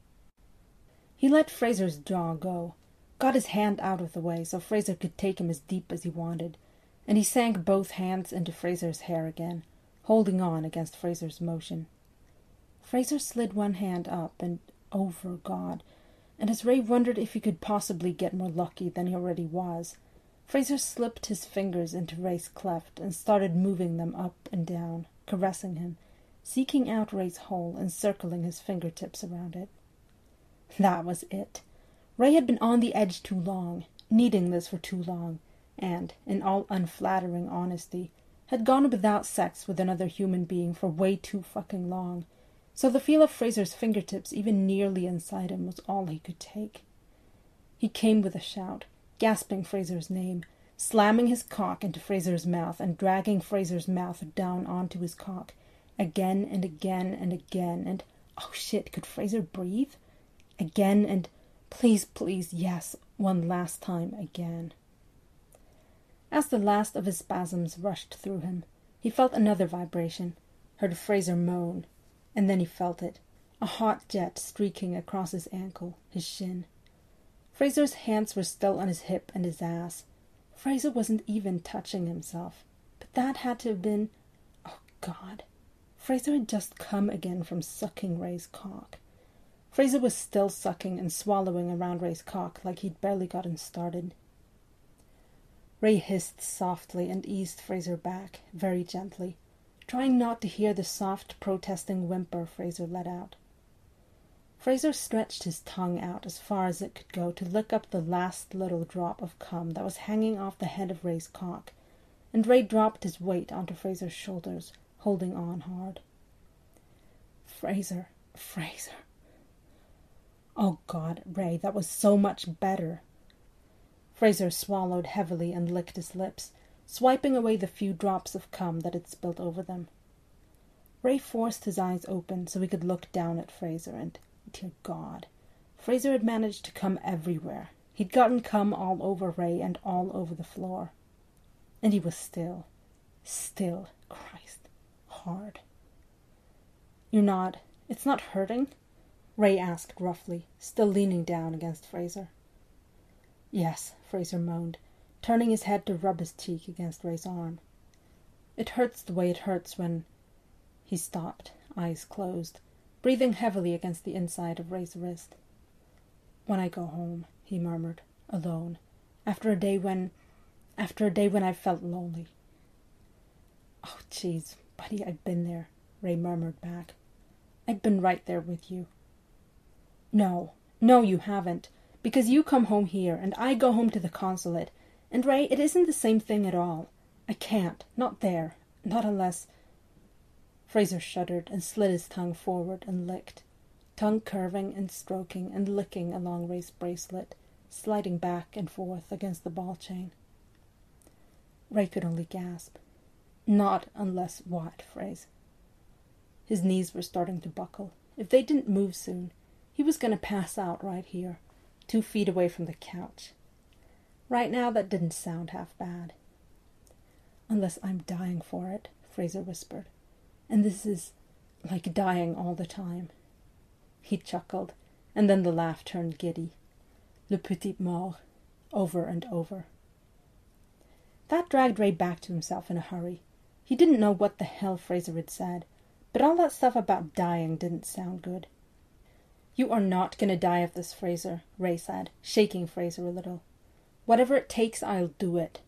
He let Fraser's jaw go, got his hand out of the way so Fraser could take him as deep as he wanted, and he sank both hands into Fraser's hair again, holding on against Fraser's motion. Fraser slid one hand up and over God, and as Ray wondered if he could possibly get more lucky than he already was, Fraser slipped his fingers into Ray's cleft and started moving them up and down, caressing him, seeking out Ray's hole and circling his fingertips around it. That was it. Ray had been on the edge too long, needing this for too long, and, in all unflattering honesty, had gone without sex with another human being for way too fucking long, so the feel of Fraser's fingertips even nearly inside him was all he could take. He came with a shout, gasping Fraser's name, slamming his cock into Fraser's mouth and dragging Fraser's mouth down onto his cock, again and again and again, and, oh shit, could Fraser breathe? Again and, please, please, yes, one last time again. As the last of his spasms rushed through him, he felt another vibration, heard Fraser moan, and then he felt it, a hot jet streaking across his ankle, his shin. Fraser's hands were still on his hip and his ass. Fraser wasn't even touching himself, but that had to have been, oh God. Fraser had just come again from sucking Ray's cock. Fraser was still sucking and swallowing around Ray's cock like he'd barely gotten started. Ray hissed softly and eased Fraser back, very gently, trying not to hear the soft, protesting whimper Fraser let out. Fraser stretched his tongue out as far as it could go to lick up the last little drop of cum that was hanging off the head of Ray's cock, and Ray dropped his weight onto Fraser's shoulders, holding on hard. Fraser, Fraser. Oh God, Ray, that was so much better. Fraser swallowed heavily and licked his lips, swiping away the few drops of cum that had spilled over them. Ray forced his eyes open so he could look down at Fraser, and, dear God, Fraser had managed to cum everywhere. He'd gotten cum all over Ray and all over the floor. And he was still, still, Christ, hard. You're not, it's not hurting? Ray asked roughly, still leaning down against Fraser. Yes, Fraser moaned, turning his head to rub his cheek against Ray's arm. It hurts the way it hurts when... He stopped, eyes closed, breathing heavily against the inside of Ray's wrist. When I go home, he murmured, alone, after a day when... after a day when I felt lonely. Oh, jeez, buddy, I've been there, Ray murmured back. I've been right there with you. No, no, you haven't, because you come home here, and I go home to the consulate, and Ray, it isn't the same thing at all. I can't, not there, not unless... Fraser shuddered and slid his tongue forward and licked, tongue curving and stroking and licking along Ray's bracelet, sliding back and forth against the ball chain. Ray could only gasp. Not unless what, Fraser? His knees were starting to buckle. If they didn't move soon, he was going to pass out right here, two feet away from the couch. Right now, that didn't sound half bad. Unless I'm dying for it, Fraser whispered. And this is like dying all the time. He chuckled, and then the laugh turned giddy. Le petit mort, over and over. That dragged Ray back to himself in a hurry. He didn't know what the hell Fraser had said, but all that stuff about dying didn't sound good. "You are not going to die of this, Fraser," Ray said, shaking Fraser a little. "Whatever it takes, I'll do it."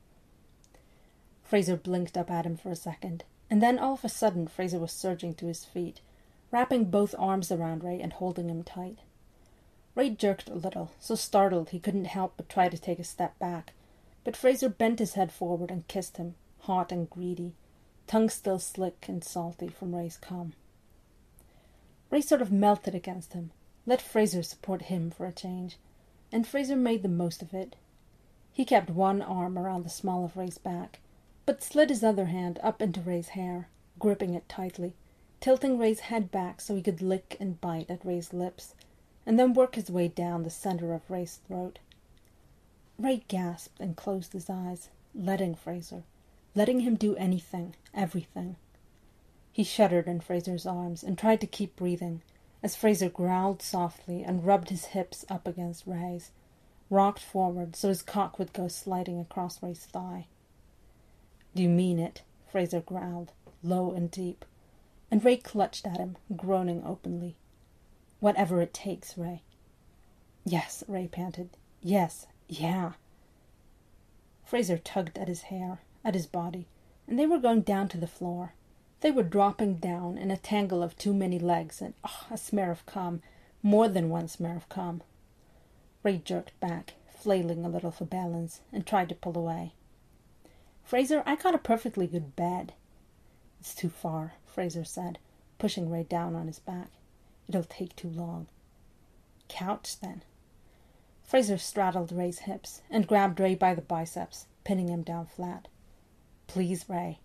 Fraser blinked up at him for a second, and then all of a sudden Fraser was surging to his feet, wrapping both arms around Ray and holding him tight. Ray jerked a little, so startled he couldn't help but try to take a step back, but Fraser bent his head forward and kissed him, hot and greedy, tongue still slick and salty from Ray's cum. Ray sort of melted against him, let Fraser support him for a change, and Fraser made the most of it. He kept one arm around the small of Ray's back, but slid his other hand up into Ray's hair, gripping it tightly, tilting Ray's head back so he could lick and bite at Ray's lips, and then work his way down the center of Ray's throat. Ray gasped and closed his eyes, letting Fraser, letting him do anything, everything. He shuddered in Fraser's arms and tried to keep breathing, as Fraser growled softly and rubbed his hips up against Ray's, rocked forward so his cock would go sliding across Ray's thigh. "Do you mean it?" Fraser growled, low and deep, and Ray clutched at him, groaning openly. "Whatever it takes, Ray." "Yes," Ray panted. "Yes, yeah." Fraser tugged at his hair, at his body, and they were going down to the floor. They were dropping down in a tangle of too many legs and, oh, a smear of cum, more than one smear of cum. Ray jerked back, flailing a little for balance, and tried to pull away. "Fraser, I got a perfectly good bed." "It's too far," Fraser said, pushing Ray down on his back. "It'll take too long." "Couch, then." Fraser straddled Ray's hips and grabbed Ray by the biceps, pinning him down flat. "Please, Ray."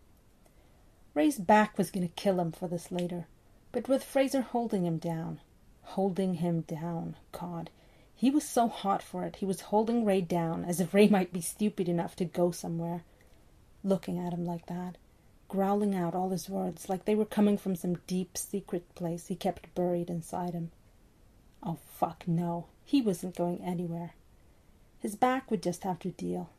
Ray's back was going to kill him for this later, but with Fraser holding him down, holding him down, God, he was so hot for it, he was holding Ray down as if Ray might be stupid enough to go somewhere, looking at him like that, growling out all his words like they were coming from some deep, secret place he kept buried inside him. Oh, fuck, no, he wasn't going anywhere. His back would just have to deal.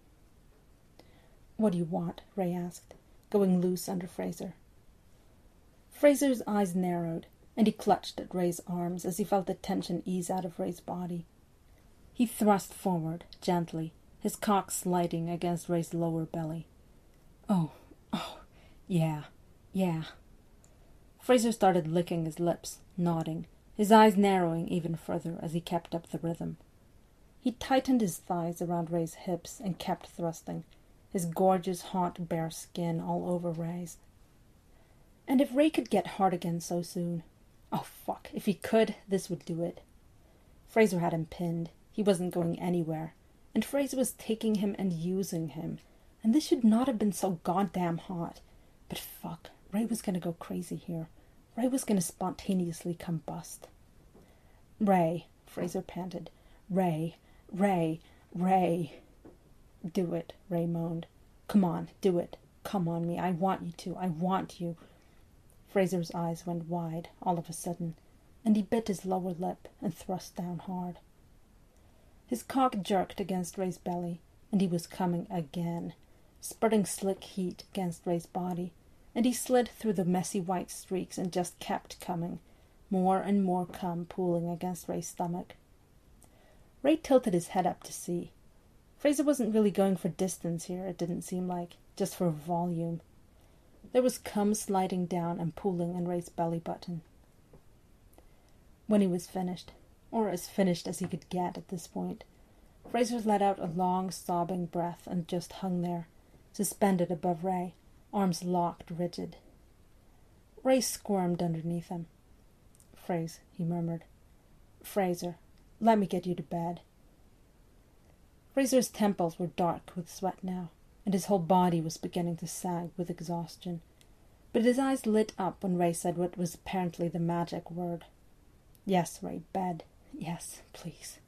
"What do you want?" Ray asked, going loose under Fraser. Fraser's eyes narrowed, and he clutched at Ray's arms as he felt the tension ease out of Ray's body. He thrust forward, gently, his cock sliding against Ray's lower belly. "Oh, oh, yeah, yeah." Fraser started licking his lips, nodding, his eyes narrowing even further as he kept up the rhythm. He tightened his thighs around Ray's hips and kept thrusting, his gorgeous, hot, bare skin all over Ray's. And if Ray could get hard again so soon... Oh, fuck, if he could, this would do it. Fraser had him pinned. He wasn't going anywhere, and Fraser was taking him and using him, and this should not have been so goddamn hot. But fuck, Ray was going to go crazy here. Ray was going to spontaneously combust. "Ray," Fraser panted. "Ray, Ray, Ray." "Do it," Ray moaned. "Come on, do it. Come on me. I want you to. I want you." Fraser's eyes went wide all of a sudden, and he bit his lower lip and thrust down hard. His cock jerked against Ray's belly, and he was coming again, spurting slick heat against Ray's body, and he slid through the messy white streaks and just kept coming, more and more cum pooling against Ray's stomach. Ray tilted his head up to see. Fraser wasn't really going for distance here, it didn't seem like, just for volume. There was cum sliding down and pooling on Ray's belly button. When he was finished, or as finished as he could get at this point, Fraser let out a long, sobbing breath and just hung there, suspended above Ray, arms locked rigid. Ray squirmed underneath him. "Fraser," he murmured. "Fraser, let me get you to bed." Fraser's temples were dark with sweat now, and his whole body was beginning to sag with exhaustion, but his eyes lit up when Ray said what was apparently the magic word. "Yes, Ray, bed. Yes, please."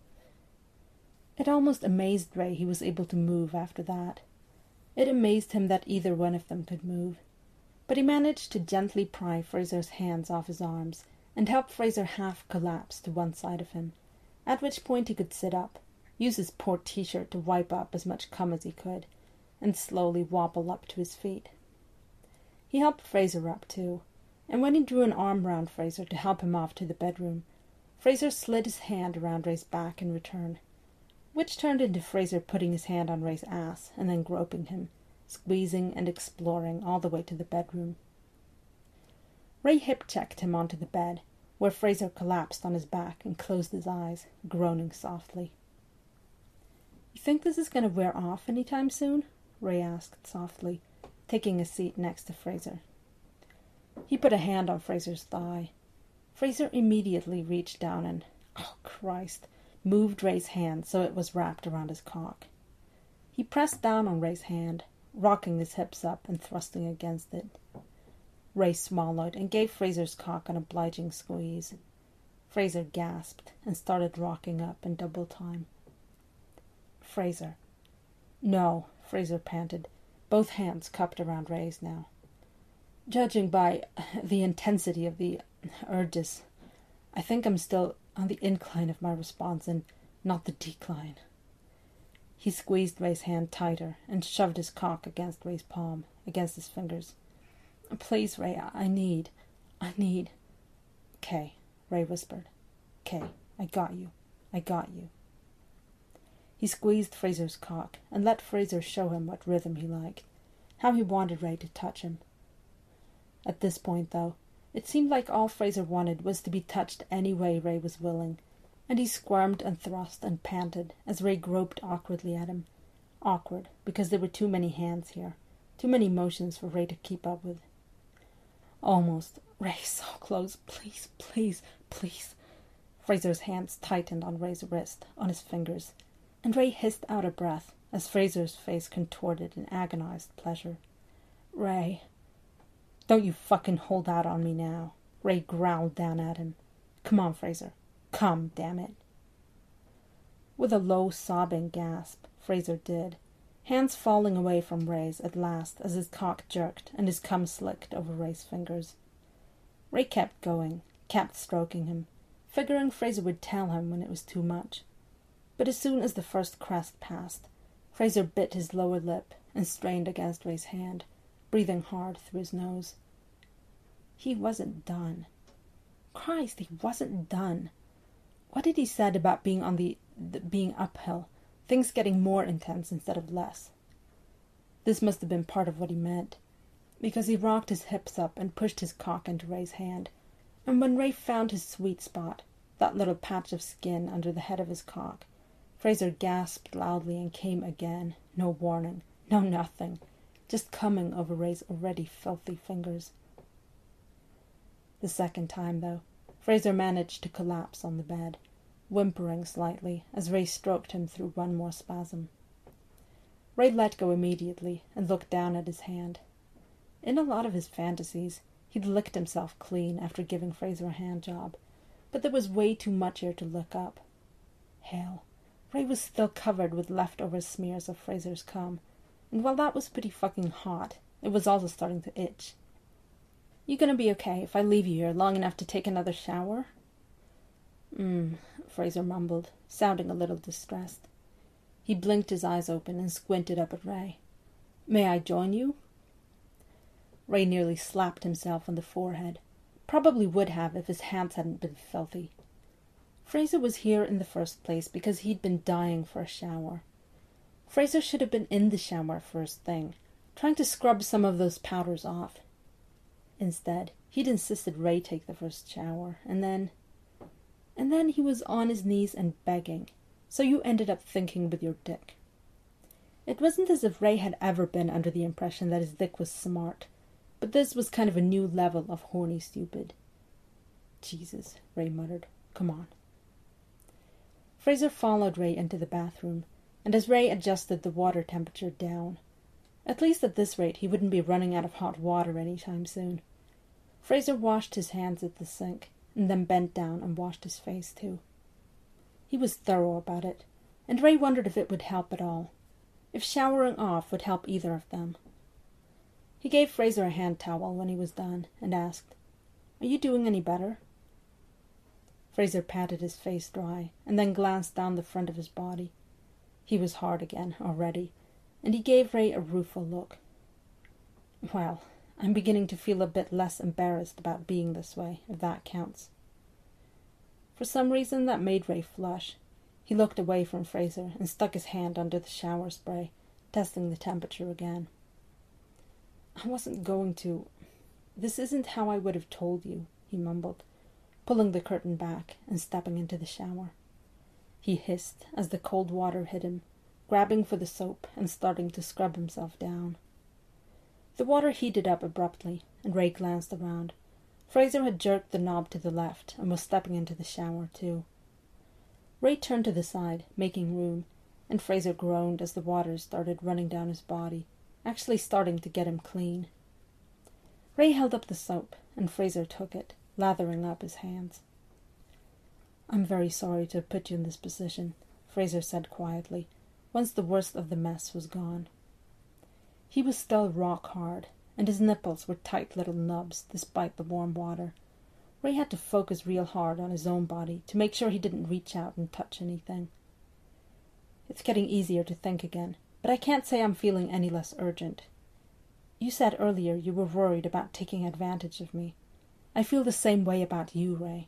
It almost amazed Ray he was able to move after that. It amazed him that either one of them could move, but he managed to gently pry Fraser's hands off his arms and help Fraser half collapse to one side of him, at which point he could sit up, use his poor t-shirt to wipe up as much cum as he could, and slowly wobble up to his feet. He helped Fraser up too, and when he drew an arm round Fraser to help him off to the bedroom, Fraser slid his hand around Ray's back in return, which turned into Fraser putting his hand on Ray's ass and then groping him, squeezing and exploring all the way to the bedroom. Ray hip-checked him onto the bed, where Fraser collapsed on his back and closed his eyes, groaning softly. "You think this is going to wear off any time soon?" Ray asked softly, taking a seat next to Fraser. He put a hand on Fraser's thigh. Fraser immediately reached down and, oh Christ, moved Ray's hand so it was wrapped around his cock. He pressed down on Ray's hand, rocking his hips up and thrusting against it. Ray swallowed and gave Fraser's cock an obliging squeeze. Fraser gasped and started rocking up in double time. Fraser. "No," Fraser panted, both hands cupped around Ray's now. "Judging by the intensity of the urges, I think I'm still on the incline of my response and not the decline." He squeezed Ray's hand tighter and shoved his cock against Ray's palm, against his fingers. "Please, Ray, I need, I need..." "'Kay," Ray whispered. "'Kay, I got you, I got you." He squeezed Fraser's cock and let Fraser show him what rhythm he liked, how he wanted Ray to touch him. At this point, though, it seemed like all Fraser wanted was to be touched any way Ray was willing, and he squirmed and thrust and panted as Ray groped awkwardly at him. Awkward, because there were too many hands here, too many motions for Ray to keep up with. Almost. Ray, so close. Please, please, please. Fraser's hands tightened on Ray's wrist, on his fingers, and Ray hissed out a breath as Fraser's face contorted in agonized pleasure. "Ray..." "Don't you fucking hold out on me now," Ray growled down at him. "Come on, Fraser. Come, damn it." With a low, sobbing gasp, Fraser did, hands falling away from Ray's at last as his cock jerked and his cum slicked over Ray's fingers. Ray kept going, kept stroking him, figuring Fraser would tell him when it was too much. But as soon as the first crest passed, Fraser bit his lower lip and strained against Ray's hand, breathing hard through his nose. He wasn't done. Christ, he wasn't done. What had he said about being on the, the being uphill, things getting more intense instead of less? This must have been part of what he meant, because he rocked his hips up and pushed his cock into Ray's hand, and when Ray found his sweet spot, that little patch of skin under the head of his cock, Fraser gasped loudly and came again, no warning, no nothing, just coming over Ray's already filthy fingers. The second time, though, Fraser managed to collapse on the bed, whimpering slightly as Ray stroked him through one more spasm. Ray let go immediately and looked down at his hand. In a lot of his fantasies, he'd licked himself clean after giving Fraser a hand job, but there was way too much here to look up. Hell, Ray was still covered with leftover smears of Fraser's cum, and while that was pretty fucking hot, it was also starting to itch. "You gonna be okay if I leave you here long enough to take another shower?" Hmm, Fraser mumbled, sounding a little distressed. He blinked his eyes open and squinted up at Ray. "May I join you?" Ray nearly slapped himself on the forehead. Probably would have if his hands hadn't been filthy. Fraser was here in the first place because he'd been dying for a shower. Fraser should have been in the shower first thing, trying to scrub some of those powders off. Instead, he'd insisted Ray take the first shower, and then... And then he was on his knees and begging, so you ended up thinking with your dick. It wasn't as if Ray had ever been under the impression that his dick was smart, but this was kind of a new level of horny stupid. "Jesus," Ray muttered. "Come on." Fraser followed Ray into the bathroom, and as Ray adjusted the water temperature down, at least at this rate he wouldn't be running out of hot water any time soon, Fraser washed his hands at the sink, and then bent down and washed his face too. He was thorough about it, and Ray wondered if it would help at all, if showering off would help either of them. He gave Fraser a hand towel when he was done, and asked, "Are you doing any better?" Fraser patted his face dry, and then glanced down the front of his body. He was hard again, already, and he gave Ray a rueful look. "Well, I'm beginning to feel a bit less embarrassed about being this way, if that counts. For some reason that made Ray flush. He looked away from Fraser and stuck his hand under the shower spray, testing the temperature again. I wasn't going to... This isn't how I would have told you, he mumbled, pulling the curtain back and stepping into the shower. He hissed as the cold water hit him, grabbing for the soap and starting to scrub himself down. The water heated up abruptly, and Ray glanced around. Fraser had jerked the knob to the left and was stepping into the shower, too. Ray turned to the side, making room, and Fraser groaned as the water started running down his body, actually starting to get him clean. Ray held up the soap, and Fraser took it, lathering up his hands. I'm very sorry to have put you in this position, Fraser said quietly, once the worst of the mess was gone. He was still rock hard, and his nipples were tight little nubs despite the warm water. Ray had to focus real hard on his own body to make sure he didn't reach out and touch anything. It's getting easier to think again, but I can't say I'm feeling any less urgent. You said earlier you were worried about taking advantage of me. I feel the same way about you, Ray.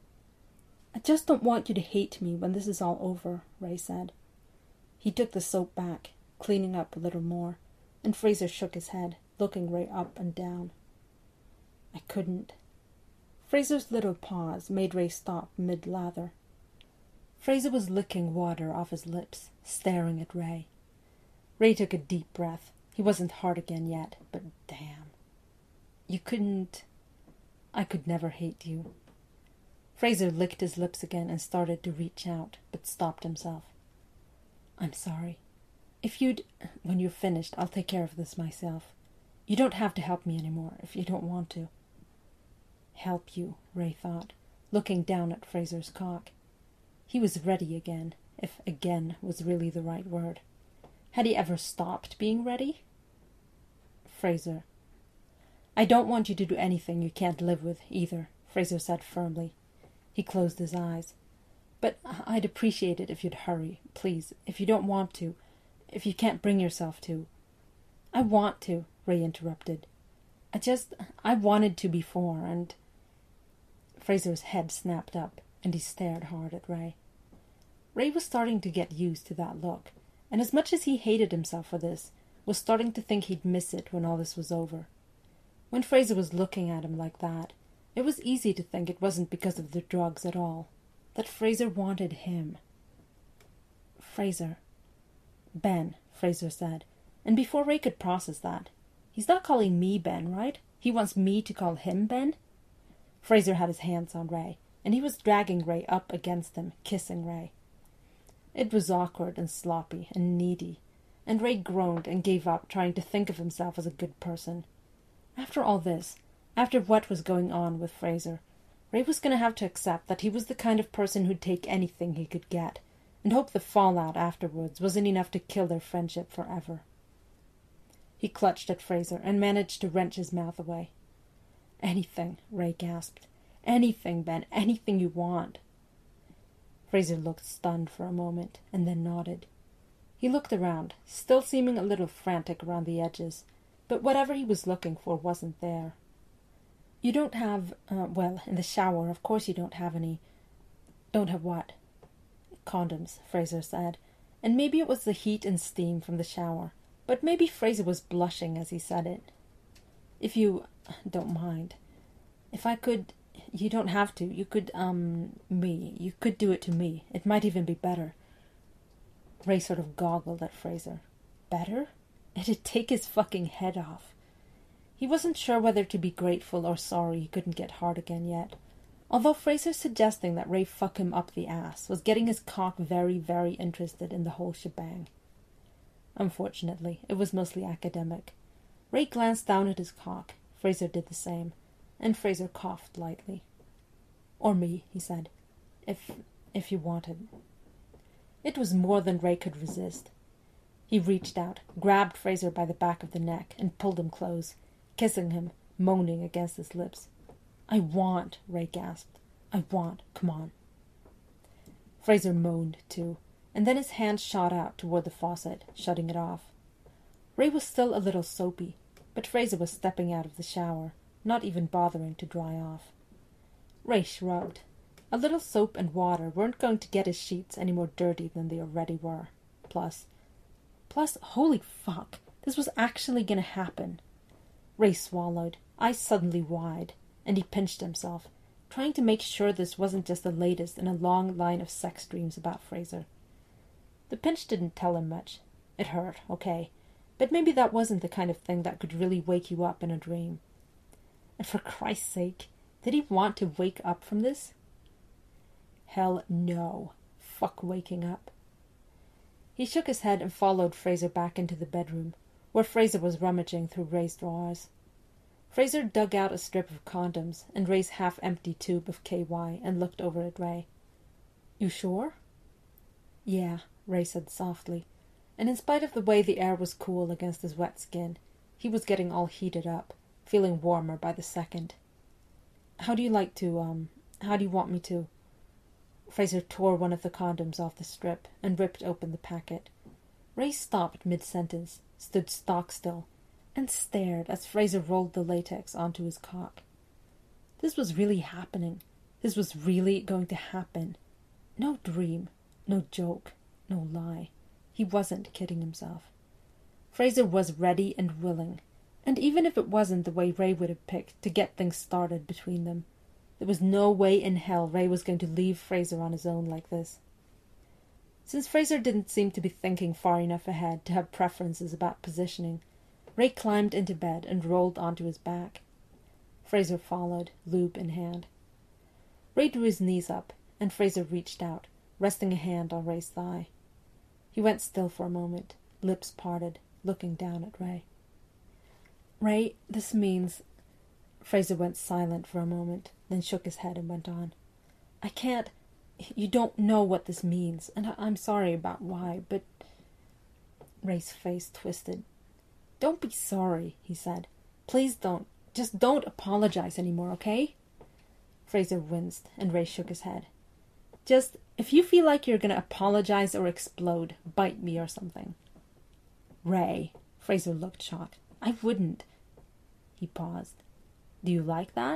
I just don't want you to hate me when this is all over, Ray said. He took the soap back, cleaning up a little more, and Fraser shook his head, looking Ray up and down. I couldn't. Fraser's little pause made Ray stop mid-lather. Fraser was licking water off his lips, staring at Ray. Ray took a deep breath. He wasn't hard again yet, but damn. You couldn't... I could never hate you. Fraser licked his lips again and started to reach out, but stopped himself. I'm sorry. If you'd... When you're finished, I'll take care of this myself. You don't have to help me anymore if you don't want to. Help you, Ray thought, looking down at Fraser's cock. He was ready again, if again was really the right word. Had he ever stopped being ready? Fraser. I don't want you to do anything you can't live with, either, Fraser said firmly. He closed his eyes. But I'd appreciate it if you'd hurry, please, if you don't want to, if you can't bring yourself to. I want to, Ray interrupted. I just... I wanted to before, and... Fraser's head snapped up, and he stared hard at Ray. Ray was starting to get used to that look, and as much as he hated himself for this, was starting to think he'd miss it when all this was over. When Fraser was looking at him like that, it was easy to think it wasn't because of the drugs at all, that Fraser wanted him. Fraser. Ben, Fraser said, and before Ray could process that, he's not calling me Ben, right? He wants me to call him Ben? Fraser had his hands on Ray, and he was dragging Ray up against him, kissing Ray. It was awkward and sloppy and needy, and Ray groaned and gave up trying to think of himself as a good person. After all this, after what was going on with Fraser, Ray was going to have to accept that he was the kind of person who'd take anything he could get, and hope the fallout afterwards wasn't enough to kill their friendship forever. He clutched at Fraser and managed to wrench his mouth away. Anything, Ray gasped. Anything, Ben, anything you want. Fraser looked stunned for a moment, and then nodded. He looked around, still seeming a little frantic around the edges, but whatever he was looking for wasn't there. You don't have, uh, well, in the shower, of course you don't have any... Don't have what? Condoms, Fraser said, and maybe it was the heat and steam from the shower, but maybe Fraser was blushing as he said it. If you don't mind, if I could... You don't have to. You could, um, me. You could do it to me. It might even be better. Ray sort of goggled at Fraser. Better? It'd take his fucking head off. He wasn't sure whether to be grateful or sorry he couldn't get hard again yet, although Fraser suggesting that Ray fuck him up the ass was getting his cock very, very interested in the whole shebang. Unfortunately, it was mostly academic. Ray glanced down at his cock. Fraser did the same, and Fraser coughed lightly. Or me, he said, if, if you wanted. It was more than Ray could resist. He reached out, grabbed Fraser by the back of the neck, and pulled him close, kissing him, moaning against his lips. I want, Ray gasped. I want, come on. Fraser moaned, too, and then his hand shot out toward the faucet, shutting it off. Ray was still a little soapy. but Fraser was stepping out of the shower, not even bothering to dry off. Ray shrugged. A little soap and water weren't going to get his sheets any more dirty than they already were. Plus, plus, holy fuck, this was actually gonna happen. Ray swallowed, eyes suddenly wide, and he pinched himself, trying to make sure this wasn't just the latest in a long line of sex dreams about Fraser. The pinch didn't tell him much. It hurt, okay, but maybe that wasn't the kind of thing that could really wake you up in a dream. And for Christ's sake, did he want to wake up from this? Hell no. Fuck waking up. He shook his head and followed Fraser back into the bedroom, where Fraser was rummaging through Ray's drawers. Fraser dug out a strip of condoms and Ray's half-empty tube of K Y and looked over at Ray. You sure? Yeah, Ray said softly, and in spite of the way the air was cool against his wet skin, he was getting all heated up, feeling warmer by the second. How do you like to, um, how do you want me to? Fraser tore one of the condoms off the strip and ripped open the packet. Ray stopped mid-sentence, stood stock-still, and stared as Fraser rolled the latex onto his cock. This was really happening. This was really going to happen. No dream, no joke, no lie. He wasn't kidding himself. Fraser was ready and willing, and even if it wasn't the way Ray would have picked to get things started between them, there was no way in hell Ray was going to leave Fraser on his own like this. Since Fraser didn't seem to be thinking far enough ahead to have preferences about positioning, Ray climbed into bed and rolled onto his back. Fraser followed, lube in hand. Ray drew his knees up, and Fraser reached out, resting a hand on Ray's thigh. He went still for a moment, lips parted, looking down at Ray. Ray, this means... Fraser went silent for a moment, then shook his head and went on. I can't... You don't know what this means, and I- I'm sorry about why, but... Ray's face twisted. Don't be sorry, he said. Please don't. Just don't apologize anymore, okay? Fraser winced, and Ray shook his head. Just, if you feel like you're going to apologize or explode, bite me or something. Ray, Fraser looked shocked. I wouldn't. He paused. Do you like that?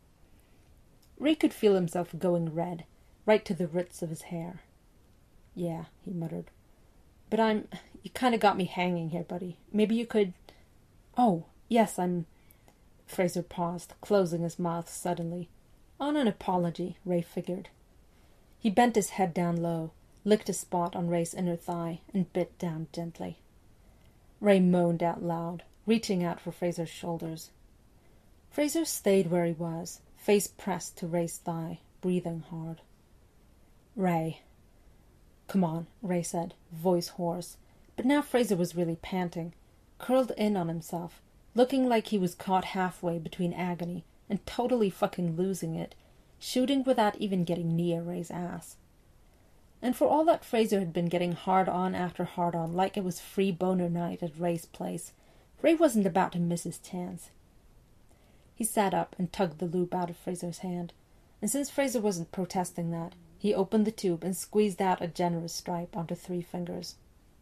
Ray could feel himself going red, right to the roots of his hair. Yeah, he muttered. But I'm... You kind of got me hanging here, buddy. Maybe you could... Oh, yes, I'm... Fraser paused, closing his mouth suddenly. On an apology, Ray figured. He bent his head down low, licked a spot on Ray's inner thigh, and bit down gently. Ray moaned out loud, reaching out for Fraser's shoulders. Fraser stayed where he was, face pressed to Ray's thigh, breathing hard. Ray. Come on, Ray said, voice hoarse, but now Fraser was really panting, curled in on himself, looking like he was caught halfway between agony and totally fucking losing it, shooting without even getting near Ray's ass. And for all that Fraser had been getting hard-on after hard-on like it was free boner night at Ray's place, Ray wasn't about to miss his chance. He sat up and tugged the lube out of Fraser's hand, and since Fraser wasn't protesting that, he opened the tube and squeezed out a generous stripe onto three fingers.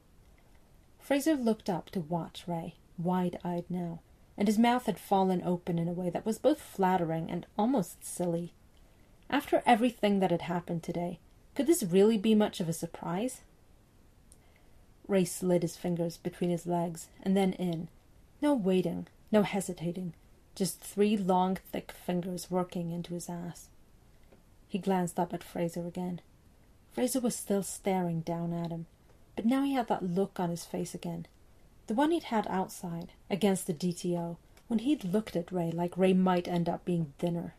Fraser looked up to watch Ray, wide-eyed now, and his mouth had fallen open in a way that was both flattering and almost silly. After everything that had happened today, could this really be much of a surprise? Ray slid his fingers between his legs and then in. No waiting, no hesitating, just three long, thick fingers working into his ass. He glanced up at Fraser again. Fraser was still staring down at him, but now he had that look on his face again, the one he'd had outside, against the D T O, when he'd looked at Ray like Ray might end up being thinner.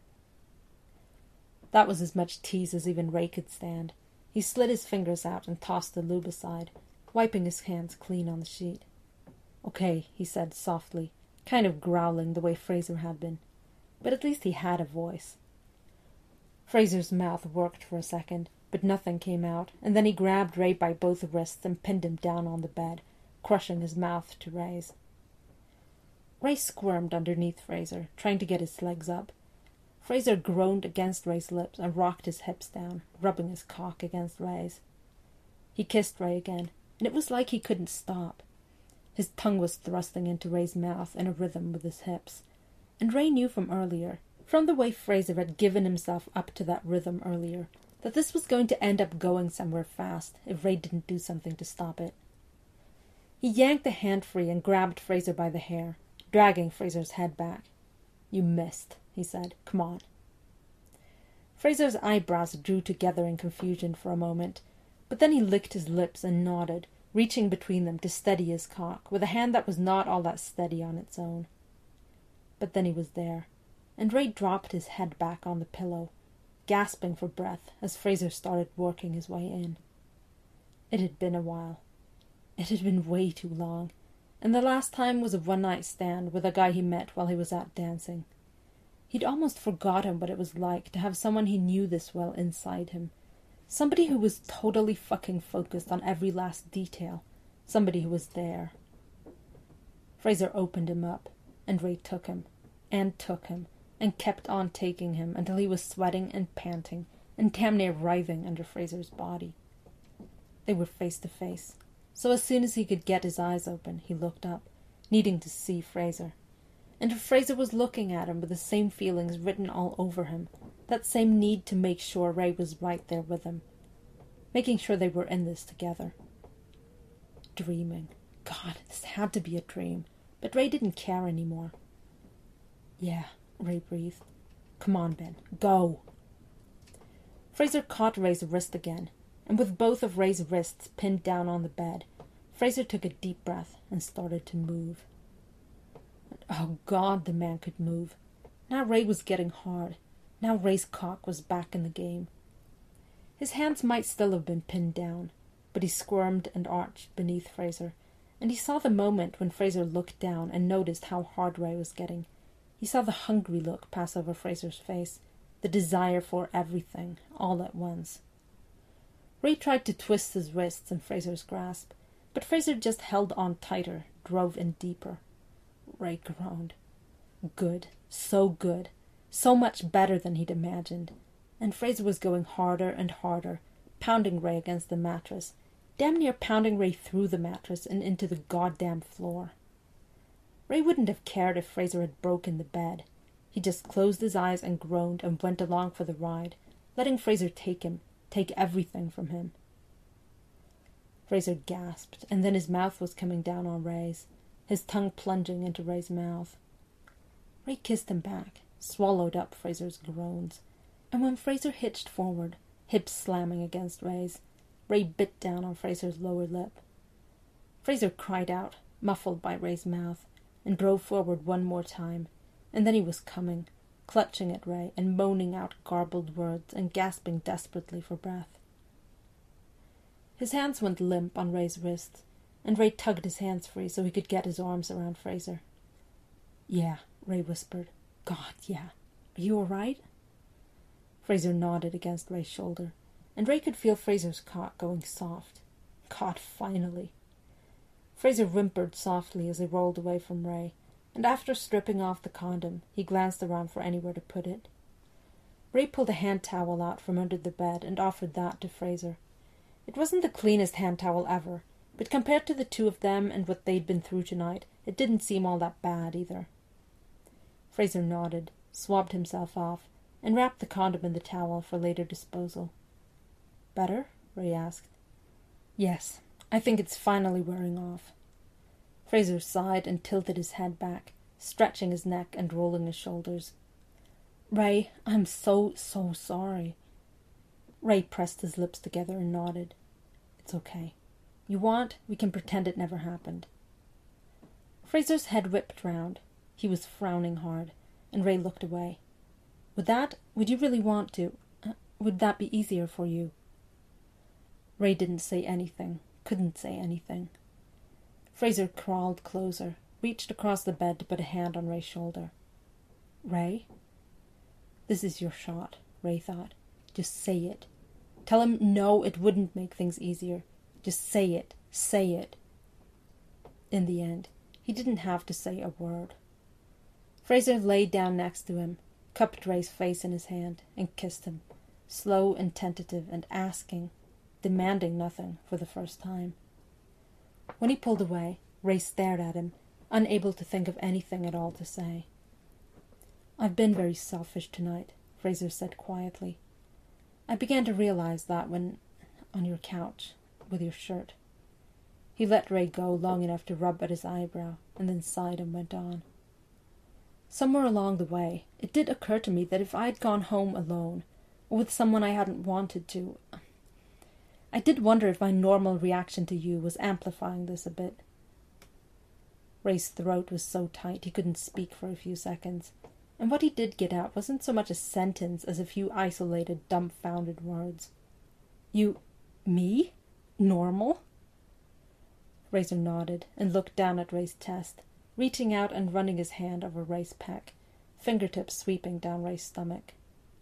That was as much tease as even Ray could stand. He slid his fingers out and tossed the lube aside, wiping his hands clean on the sheet. Okay, he said softly, kind of growling the way Fraser had been. But at least he had a voice. Fraser's mouth worked for a second, but nothing came out, and then he grabbed Ray by both wrists and pinned him down on the bed, crushing his mouth to Ray's. Ray squirmed underneath Fraser, trying to get his legs up. Fraser groaned against Ray's lips and rocked his hips down, rubbing his cock against Ray's. He kissed Ray again, and it was like he couldn't stop. His tongue was thrusting into Ray's mouth in a rhythm with his hips. And Ray knew from earlier, from the way Fraser had given himself up to that rhythm earlier, that this was going to end up going somewhere fast if Ray didn't do something to stop it. He yanked the hand free and grabbed Fraser by the hair, dragging Fraser's head back. "You missed," he said. "Come on." Fraser's eyebrows drew together in confusion for a moment, but then he licked his lips and nodded, reaching between them to steady his cock with a hand that was not all that steady on its own. But then he was there, and Ray dropped his head back on the pillow, gasping for breath as Fraser started working his way in. It had been a while. It had been way too long, and the last time was a one-night stand with a guy he met while he was out dancing. He'd almost forgotten what it was like to have someone he knew this well inside him. Somebody who was totally fucking focused on every last detail. Somebody who was there. Fraser opened him up, and Ray took him, and took him, and kept on taking him until he was sweating and panting, and damn near writhing under Fraser's body. They were face to face, so as soon as he could get his eyes open, he looked up, needing to see Fraser. And Fraser was looking at him with the same feelings written all over him, that same need to make sure Ray was right there with him, making sure they were in this together. Dreaming. God, this had to be a dream, but Ray didn't care anymore. "Yeah," Ray breathed. "Come on, Ben, go." Fraser caught Ray's wrist again, and with both of Ray's wrists pinned down on the bed, Fraser took a deep breath and started to move. Oh God, the man could move. Now Ray was getting hard. Now Ray's cock was back in the game. His hands might still have been pinned down, but he squirmed and arched beneath Fraser, and he saw the moment when Fraser looked down and noticed how hard Ray was getting. He saw the hungry look pass over Fraser's face, the desire for everything, all at once. Ray tried to twist his wrists in Fraser's grasp, but Fraser just held on tighter, drove in deeper. Ray groaned. Good, so good, so much better than he'd imagined, and Fraser was going harder and harder, pounding Ray against the mattress, damn near pounding Ray through the mattress and into the goddamn floor. Ray wouldn't have cared if Fraser had broken the bed. He just closed his eyes and groaned and went along for the ride, letting Fraser take him, take everything from him. Fraser gasped, and then his mouth was coming down on Ray's, his tongue plunging into Ray's mouth. Ray kissed him back, swallowed up Fraser's groans, and when Fraser hitched forward, hips slamming against Ray's, Ray bit down on Fraser's lower lip. Fraser cried out, muffled by Ray's mouth, and drove forward one more time, and then he was coming, clutching at Ray and moaning out garbled words and gasping desperately for breath. His hands went limp on Ray's wrists, and Ray tugged his hands free so he could get his arms around Fraser. "Yeah," Ray whispered. "God, yeah. Are you all right?" Fraser nodded against Ray's shoulder, and Ray could feel Fraser's cock going soft. God, finally. Fraser whimpered softly as he rolled away from Ray, and after stripping off the condom, he glanced around for anywhere to put it. Ray pulled a hand towel out from under the bed and offered that to Fraser. It wasn't the cleanest hand towel ever, but compared to the two of them and what they'd been through tonight, it didn't seem all that bad either. Fraser nodded, swabbed himself off, and wrapped the condom in the towel for later disposal. "Better?" Ray asked. "Yes, I think it's finally wearing off." Fraser sighed and tilted his head back, stretching his neck and rolling his shoulders. "Ray, I'm so, so sorry." Ray pressed his lips together and nodded. "It's okay. You want, we can pretend it never happened." Fraser's head whipped round. He was frowning hard, and Ray looked away. Would that, would you really want to, uh, would that be easier for you? Ray didn't say anything, couldn't say anything. Fraser crawled closer, reached across the bed to put a hand on Ray's shoulder. "Ray?" "This is your shot," Ray thought. "Just say it. Tell him no, it wouldn't make things easier. Just say it, say it." In the end, he didn't have to say a word. Fraser lay down next to him, cupped Ray's face in his hand, and kissed him, slow and tentative and asking, demanding nothing for the first time. When he pulled away, Ray stared at him, unable to think of anything at all to say. "I've been very selfish tonight," Fraser said quietly. "I began to realize that when, on your couch, with your shirt." He let Ray go long enough to rub at his eyebrow, and then sighed and went on. "Somewhere along the way, it did occur to me that if I had gone home alone, or with someone I hadn't wanted to, I did wonder if my normal reaction to you was amplifying this a bit." Ray's throat was so tight he couldn't speak for a few seconds, and what he did get out wasn't so much a sentence as a few isolated, dumbfounded words. "You... me? Normal?" Fraser nodded and looked down at Ray's chest, reaching out and running his hand over Ray's pec, fingertips sweeping down Ray's stomach.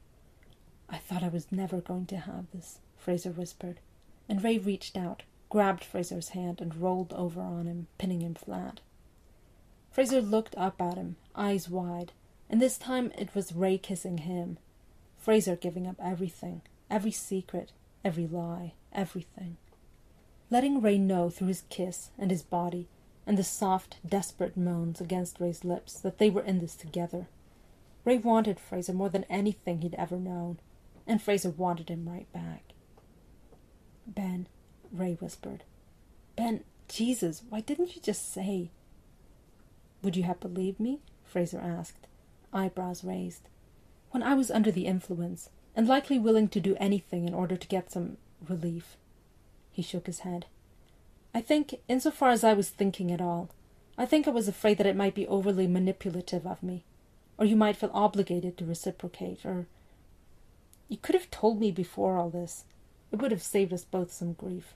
"I thought I was never going to have this," Fraser whispered, and Ray reached out, grabbed Fraser's hand and rolled over on him, pinning him flat. Fraser looked up at him, eyes wide, and this time it was Ray kissing him. Fraser giving up everything, every secret, every lie, everything. Letting Ray know through his kiss and his body and the soft, desperate moans against Ray's lips that they were in this together. Ray wanted Fraser more than anything he'd ever known, and Fraser wanted him right back. "Ben," Ray whispered. "Ben, Jesus, why didn't you just say?" "Would you have believed me?" Fraser asked, eyebrows raised. "When I was under the influence, and likely willing to do anything in order to get some relief." He shook his head. "I think, insofar as I was thinking at all, I think I was afraid that it might be overly manipulative of me, or you might feel obligated to reciprocate, or... You could have told me before all this. It would have saved us both some grief."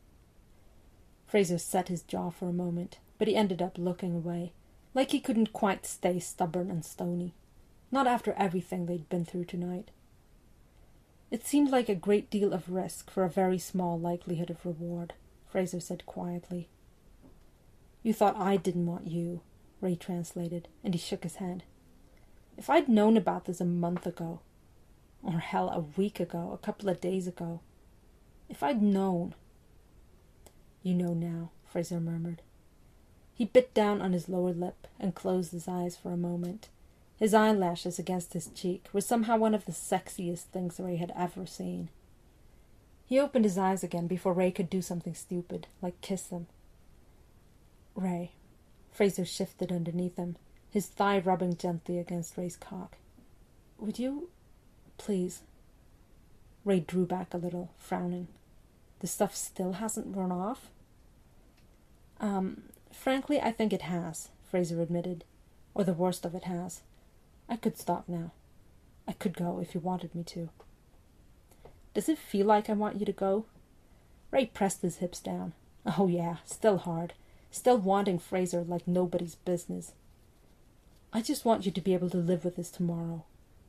Fraser set his jaw for a moment, but he ended up looking away, like he couldn't quite stay stubborn and stony. Not after everything they'd been through tonight. "It seemed like a great deal of risk for a very small likelihood of reward," Fraser said quietly. "You thought I didn't want you," Ray translated, and he shook his head. "If I'd known about this a month ago, or hell, a week ago, a couple of days ago, if I'd known..." "You know now," Fraser murmured. He bit down on his lower lip and closed his eyes for a moment. His eyelashes against his cheek were somehow one of the sexiest things Ray had ever seen. He opened his eyes again before Ray could do something stupid, like kiss him. "Ray." Fraser shifted underneath him, his thigh rubbing gently against Ray's cock. "Would you... please..." Ray drew back a little, frowning. "The stuff still hasn't worn off?" Um, frankly, I think it has," Fraser admitted. "Or the worst of it has. I could stop now. I could go if you wanted me to." "Does it feel like I want you to go?" Ray pressed his hips down. Oh yeah, still hard. Still wanting Fraser like nobody's business. "I just want you to be able to live with this tomorrow."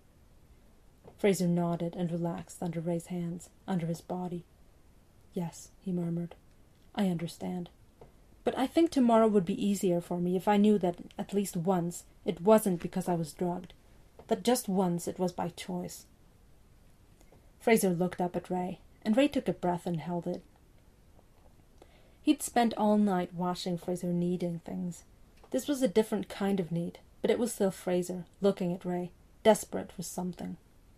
Fraser nodded and relaxed under Ray's hands, under his body. "Yes," he murmured. "I understand. But I think tomorrow would be easier for me if I knew that, at least once, it wasn't because I was drugged. That just once it was by choice." Fraser looked up at Ray, and Ray took a breath and held it. He'd spent all night watching Fraser kneading things. This was a different kind of need, but it was still Fraser, looking at Ray, desperate for something.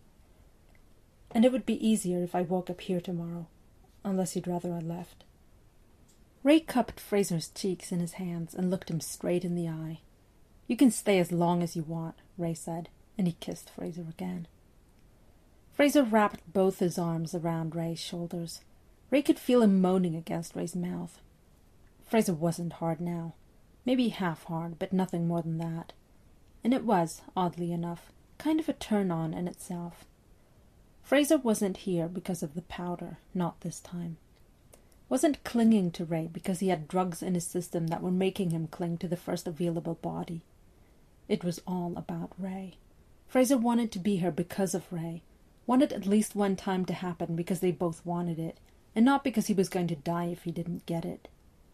"And it would be easier if I woke up here tomorrow, unless you'd rather I left." Ray cupped Fraser's cheeks in his hands and looked him straight in the eye. "You can stay as long as you want," Ray said, and he kissed Fraser again. Fraser wrapped both his arms around Ray's shoulders. Ray could feel him moaning against Ray's mouth. Fraser wasn't hard now. Maybe half hard, but nothing more than that. And it was, oddly enough, kind of a turn-on in itself. Fraser wasn't here because of the powder, not this time. Wasn't clinging to Ray because he had drugs in his system that were making him cling to the first available body. It was all about Ray. Fraser wanted to be here because of Ray, wanted at least one time to happen because they both wanted it, and not because he was going to die if he didn't get it.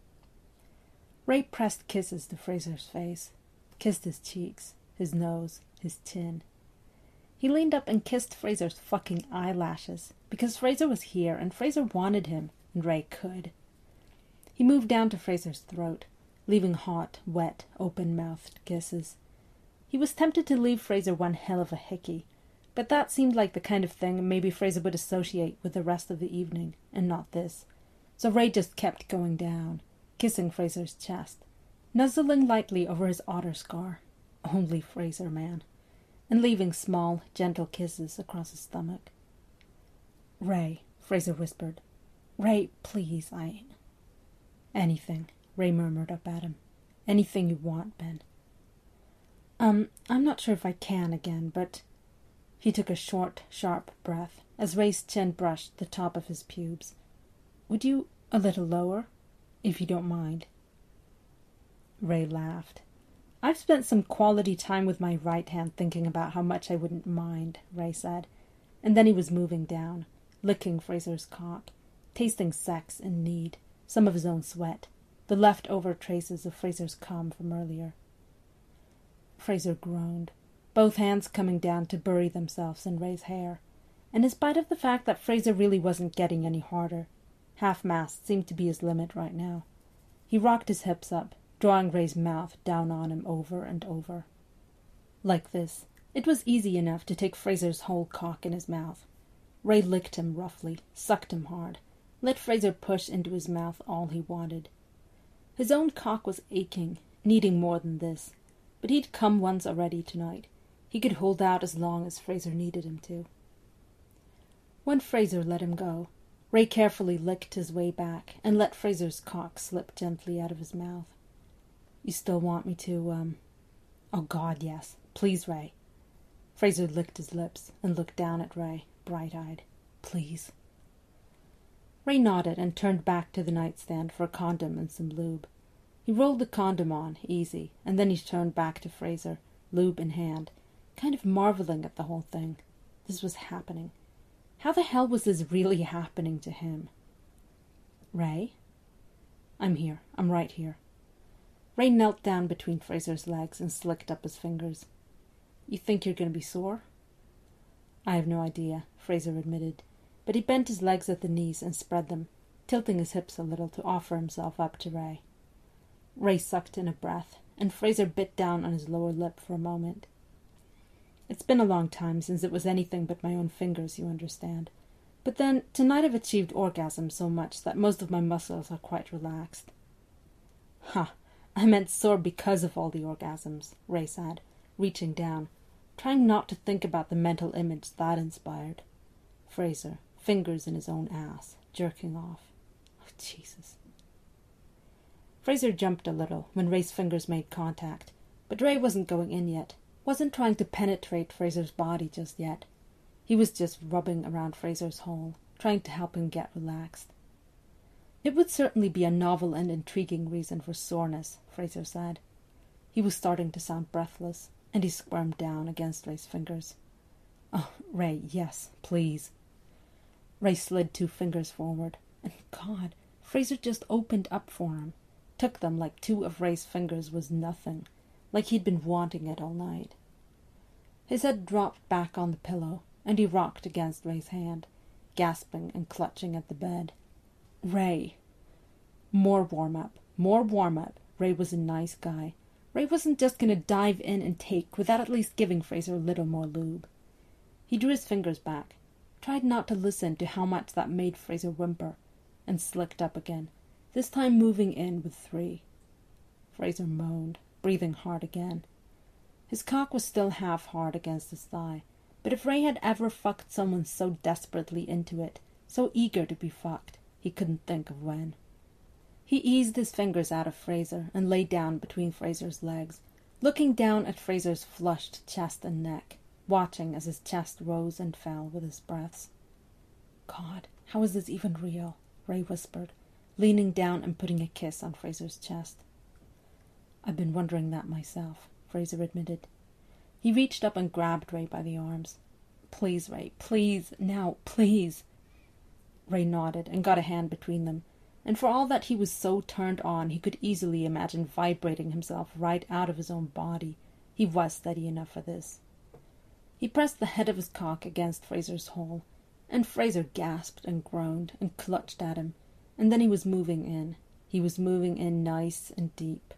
Ray pressed kisses to Fraser's face, kissed his cheeks, his nose, his chin. He leaned up and kissed Fraser's fucking eyelashes, because Fraser was here and Fraser wanted him, and Ray could. He moved down to Fraser's throat, leaving hot, wet, open-mouthed kisses. He was tempted to leave Fraser one hell of a hickey, but that seemed like the kind of thing maybe Fraser would associate with the rest of the evening, and not this. So Ray just kept going down, kissing Fraser's chest, nuzzling lightly over his otter scar, only Fraser, man, and leaving small, gentle kisses across his stomach. "Ray," Fraser whispered. "Ray, please, I..." "Anything," Ray murmured up at him. "Anything you want, Ben." Um, I'm not sure if I can again, but..." He took a short, sharp breath as Ray's chin brushed the top of his pubes. "Would you a little lower, if you don't mind?" Ray laughed. "I've spent some quality time with my right hand thinking about how much I wouldn't mind," Ray said, and then he was moving down, licking Fraser's cock, tasting sex and need, some of his own sweat, the leftover traces of Fraser's cum from earlier. Fraser groaned, both hands coming down to bury themselves in Ray's hair, and in spite of the fact that Fraser really wasn't getting any harder, half-mast seemed to be his limit right now. He rocked his hips up, drawing Ray's mouth down on him over and over. Like this, it was easy enough to take Fraser's whole cock in his mouth. Ray licked him roughly, sucked him hard, let Fraser push into his mouth all he wanted. His own cock was aching, needing more than this, but he'd come once already tonight. He could hold out as long as Fraser needed him to. When Fraser let him go, Ray carefully licked his way back and let Fraser's cock slip gently out of his mouth. "You still want me to, um... oh, God, yes. Please, Ray." Fraser licked his lips and looked down at Ray, bright-eyed. "Please." Ray nodded and turned back to the nightstand for a condom and some lube. He rolled the condom on, easy, and then he turned back to Fraser, lube in hand, kind of marveling at the whole thing. This was happening. How the hell was this really happening to him? "Ray?" "I'm here. I'm right here." Ray knelt down between Fraser's legs and slicked up his fingers. "You think you're going to be sore?" "I have no idea," Fraser admitted, but he bent his legs at the knees and spread them, tilting his hips a little to offer himself up to Ray. Ray sucked in a breath, and Fraser bit down on his lower lip for a moment. "It's been a long time since it was anything but my own fingers, you understand. But then, tonight I've achieved orgasm so much that most of my muscles are quite relaxed." "Ha! I meant sore because of all the orgasms," Ray said, reaching down, trying not to think about the mental image that inspired. Fraser, fingers in his own ass, jerking off. Oh, Jesus. Fraser jumped a little when Ray's fingers made contact, but Ray wasn't going in yet, wasn't trying to penetrate Fraser's body just yet. He was just rubbing around Fraser's hole, trying to help him get relaxed. It would certainly be a novel and intriguing reason for soreness, Fraser said. He was starting to sound breathless, and he squirmed down against Ray's fingers. "Oh, Ray, yes, please." Ray slid two fingers forward, and God, Fraser just opened up for him, took them like two of Ray's fingers was nothing, like he'd been wanting it all night. His head dropped back on the pillow, and he rocked against Ray's hand, gasping and clutching at the bed. Ray! More warm-up, more warm-up. Ray was a nice guy. Ray wasn't just going to dive in and take without at least giving Fraser a little more lube. He drew his fingers back, tried not to listen to how much that made Fraser whimper, and slicked up again, this time moving in with three. Fraser moaned, breathing hard again. His cock was still half hard against his thigh, but if Ray had ever fucked someone so desperately into it, so eager to be fucked, he couldn't think of when. He eased his fingers out of Fraser and lay down between Fraser's legs, looking down at Fraser's flushed chest and neck, watching as his chest rose and fell with his breaths. God, how is this even real? Ray whispered, leaning down and putting a kiss on Fraser's chest. I've been wondering that myself, Fraser admitted. He reached up and grabbed Ray by the arms. Please, Ray, please, now, please. Ray nodded and got a hand between them, and for all that he was so turned on he could easily imagine vibrating himself right out of his own body, he was steady enough for this. He pressed the head of his cock against Fraser's hole, and Fraser gasped and groaned and clutched at him, and then he was moving in. He was moving in nice and deep,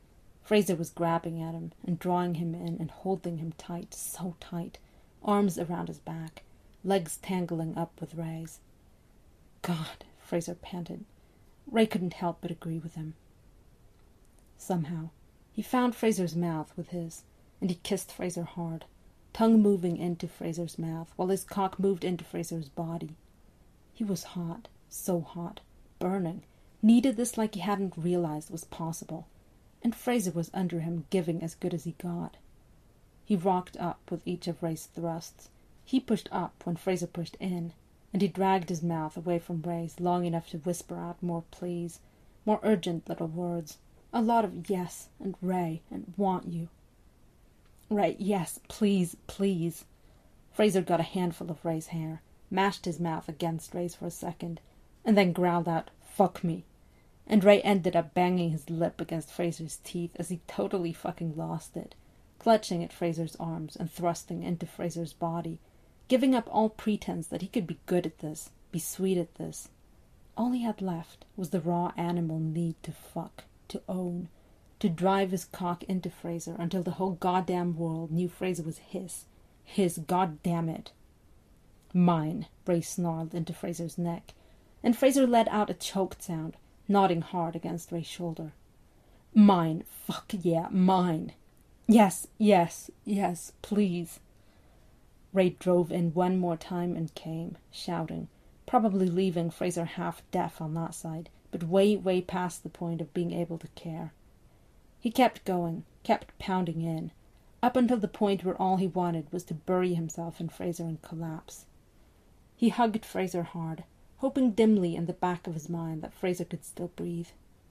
Fraser was grabbing at him and drawing him in and holding him tight, so tight, arms around his back, legs tangling up with Ray's. God, Fraser panted. Ray couldn't help but agree with him. Somehow, he found Fraser's mouth with his, and he kissed Fraser hard, tongue moving into Fraser's mouth while his cock moved into Fraser's body. He was hot, so hot, burning, needed this like he hadn't realized was possible, and Fraser was under him giving as good as he got. He rocked up with each of Ray's thrusts. He pushed up when Fraser pushed in, and he dragged his mouth away from Ray's long enough to whisper out more pleas, more urgent little words, a lot of yes, and Ray, and want you. Ray, yes, please, please. Fraser got a handful of Ray's hair, mashed his mouth against Ray's for a second, and then growled out, fuck me. And Ray ended up banging his lip against Fraser's teeth as he totally fucking lost it, clutching at Fraser's arms and thrusting into Fraser's body, giving up all pretense that he could be good at this, be sweet at this. All he had left was the raw animal need to fuck, to own, to drive his cock into Fraser until the whole goddamn world knew Fraser was his, his goddamn it. Mine, Ray snarled into Fraser's neck, and Fraser let out a choked sound, nodding hard against Ray's shoulder. Mine, fuck yeah, mine. Yes, yes, yes, please. Ray drove in one more time and came, shouting, probably leaving Fraser half deaf on that side, but way, way past the point of being able to care. He kept going, kept pounding in, up until the point where all he wanted was to bury himself in Fraser and collapse. He hugged Fraser hard, hoping dimly in the back of his mind that Fraser could still breathe.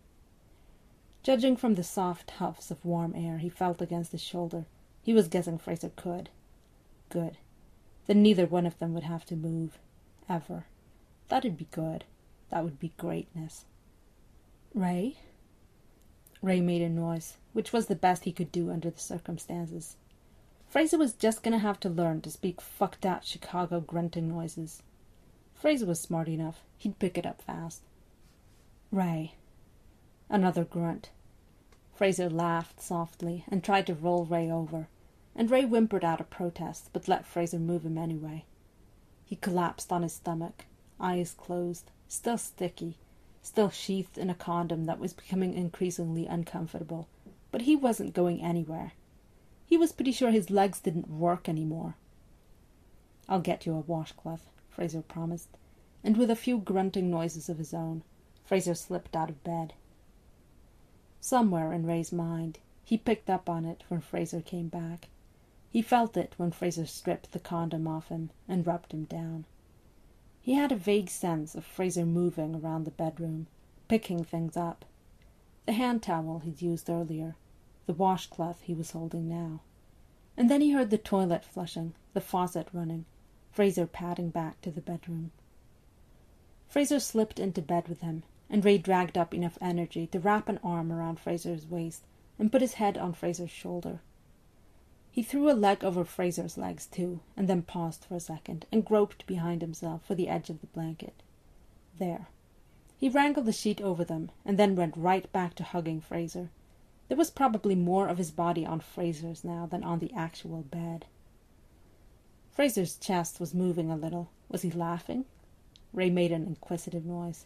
Judging from the soft huffs of warm air he felt against his shoulder, he was guessing Fraser could. Good. Then neither one of them would have to move. Ever. That'd be good. That would be greatness. Ray? Ray made a noise, which was the best he could do under the circumstances. Fraser was just going to have to learn to speak fucked-out Chicago grunting noises. Fraser was smart enough. He'd pick it up fast. Ray. Another grunt. Fraser laughed softly and tried to roll Ray over, and Ray whimpered out a protest but let Fraser move him anyway. He collapsed on his stomach, eyes closed, still sticky, still sheathed in a condom that was becoming increasingly uncomfortable, but he wasn't going anywhere. He was pretty sure his legs didn't work anymore. I'll get you a washcloth, Fraser promised, and with a few grunting noises of his own, Fraser slipped out of bed. Somewhere in Ray's mind, he picked up on it when Fraser came back. He felt it when Fraser stripped the condom off him and rubbed him down. He had a vague sense of Fraser moving around the bedroom, picking things up. The hand towel he'd used earlier, the washcloth he was holding now. And then he heard the toilet flushing, the faucet running, Fraser padding back to the bedroom. Fraser slipped into bed with him, and Ray dragged up enough energy to wrap an arm around Fraser's waist and put his head on Fraser's shoulder. He threw a leg over Fraser's legs too, and then paused for a second and groped behind himself for the edge of the blanket. There. He wrangled the sheet over them and then went right back to hugging Fraser. There was probably more of his body on Fraser's now than on the actual bed. Fraser's chest was moving a little. Was he laughing? Ray made an inquisitive noise.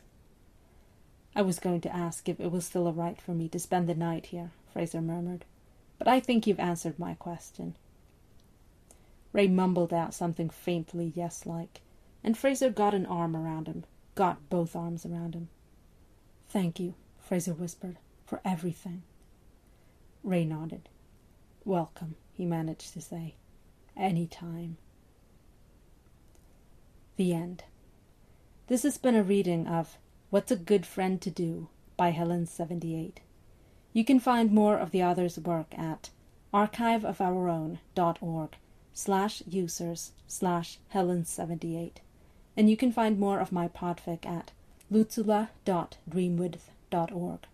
I was going to ask if it was still all right for me to spend the night here, Fraser murmured, but I think you've answered my question. Ray mumbled out something faintly yes-like, and Fraser got an arm around him, got both arms around him. Thank you, Fraser whispered, for everything. Ray nodded. Welcome, he managed to say. Any time. The end. This has been a reading of What's a Good Friend to Do by Helen seventy-eight. You can find more of the author's work at archiveofourown.org slash users slash Helen seventy-eight. And you can find more of my podfic at lutzula dot dreamwidth dot org.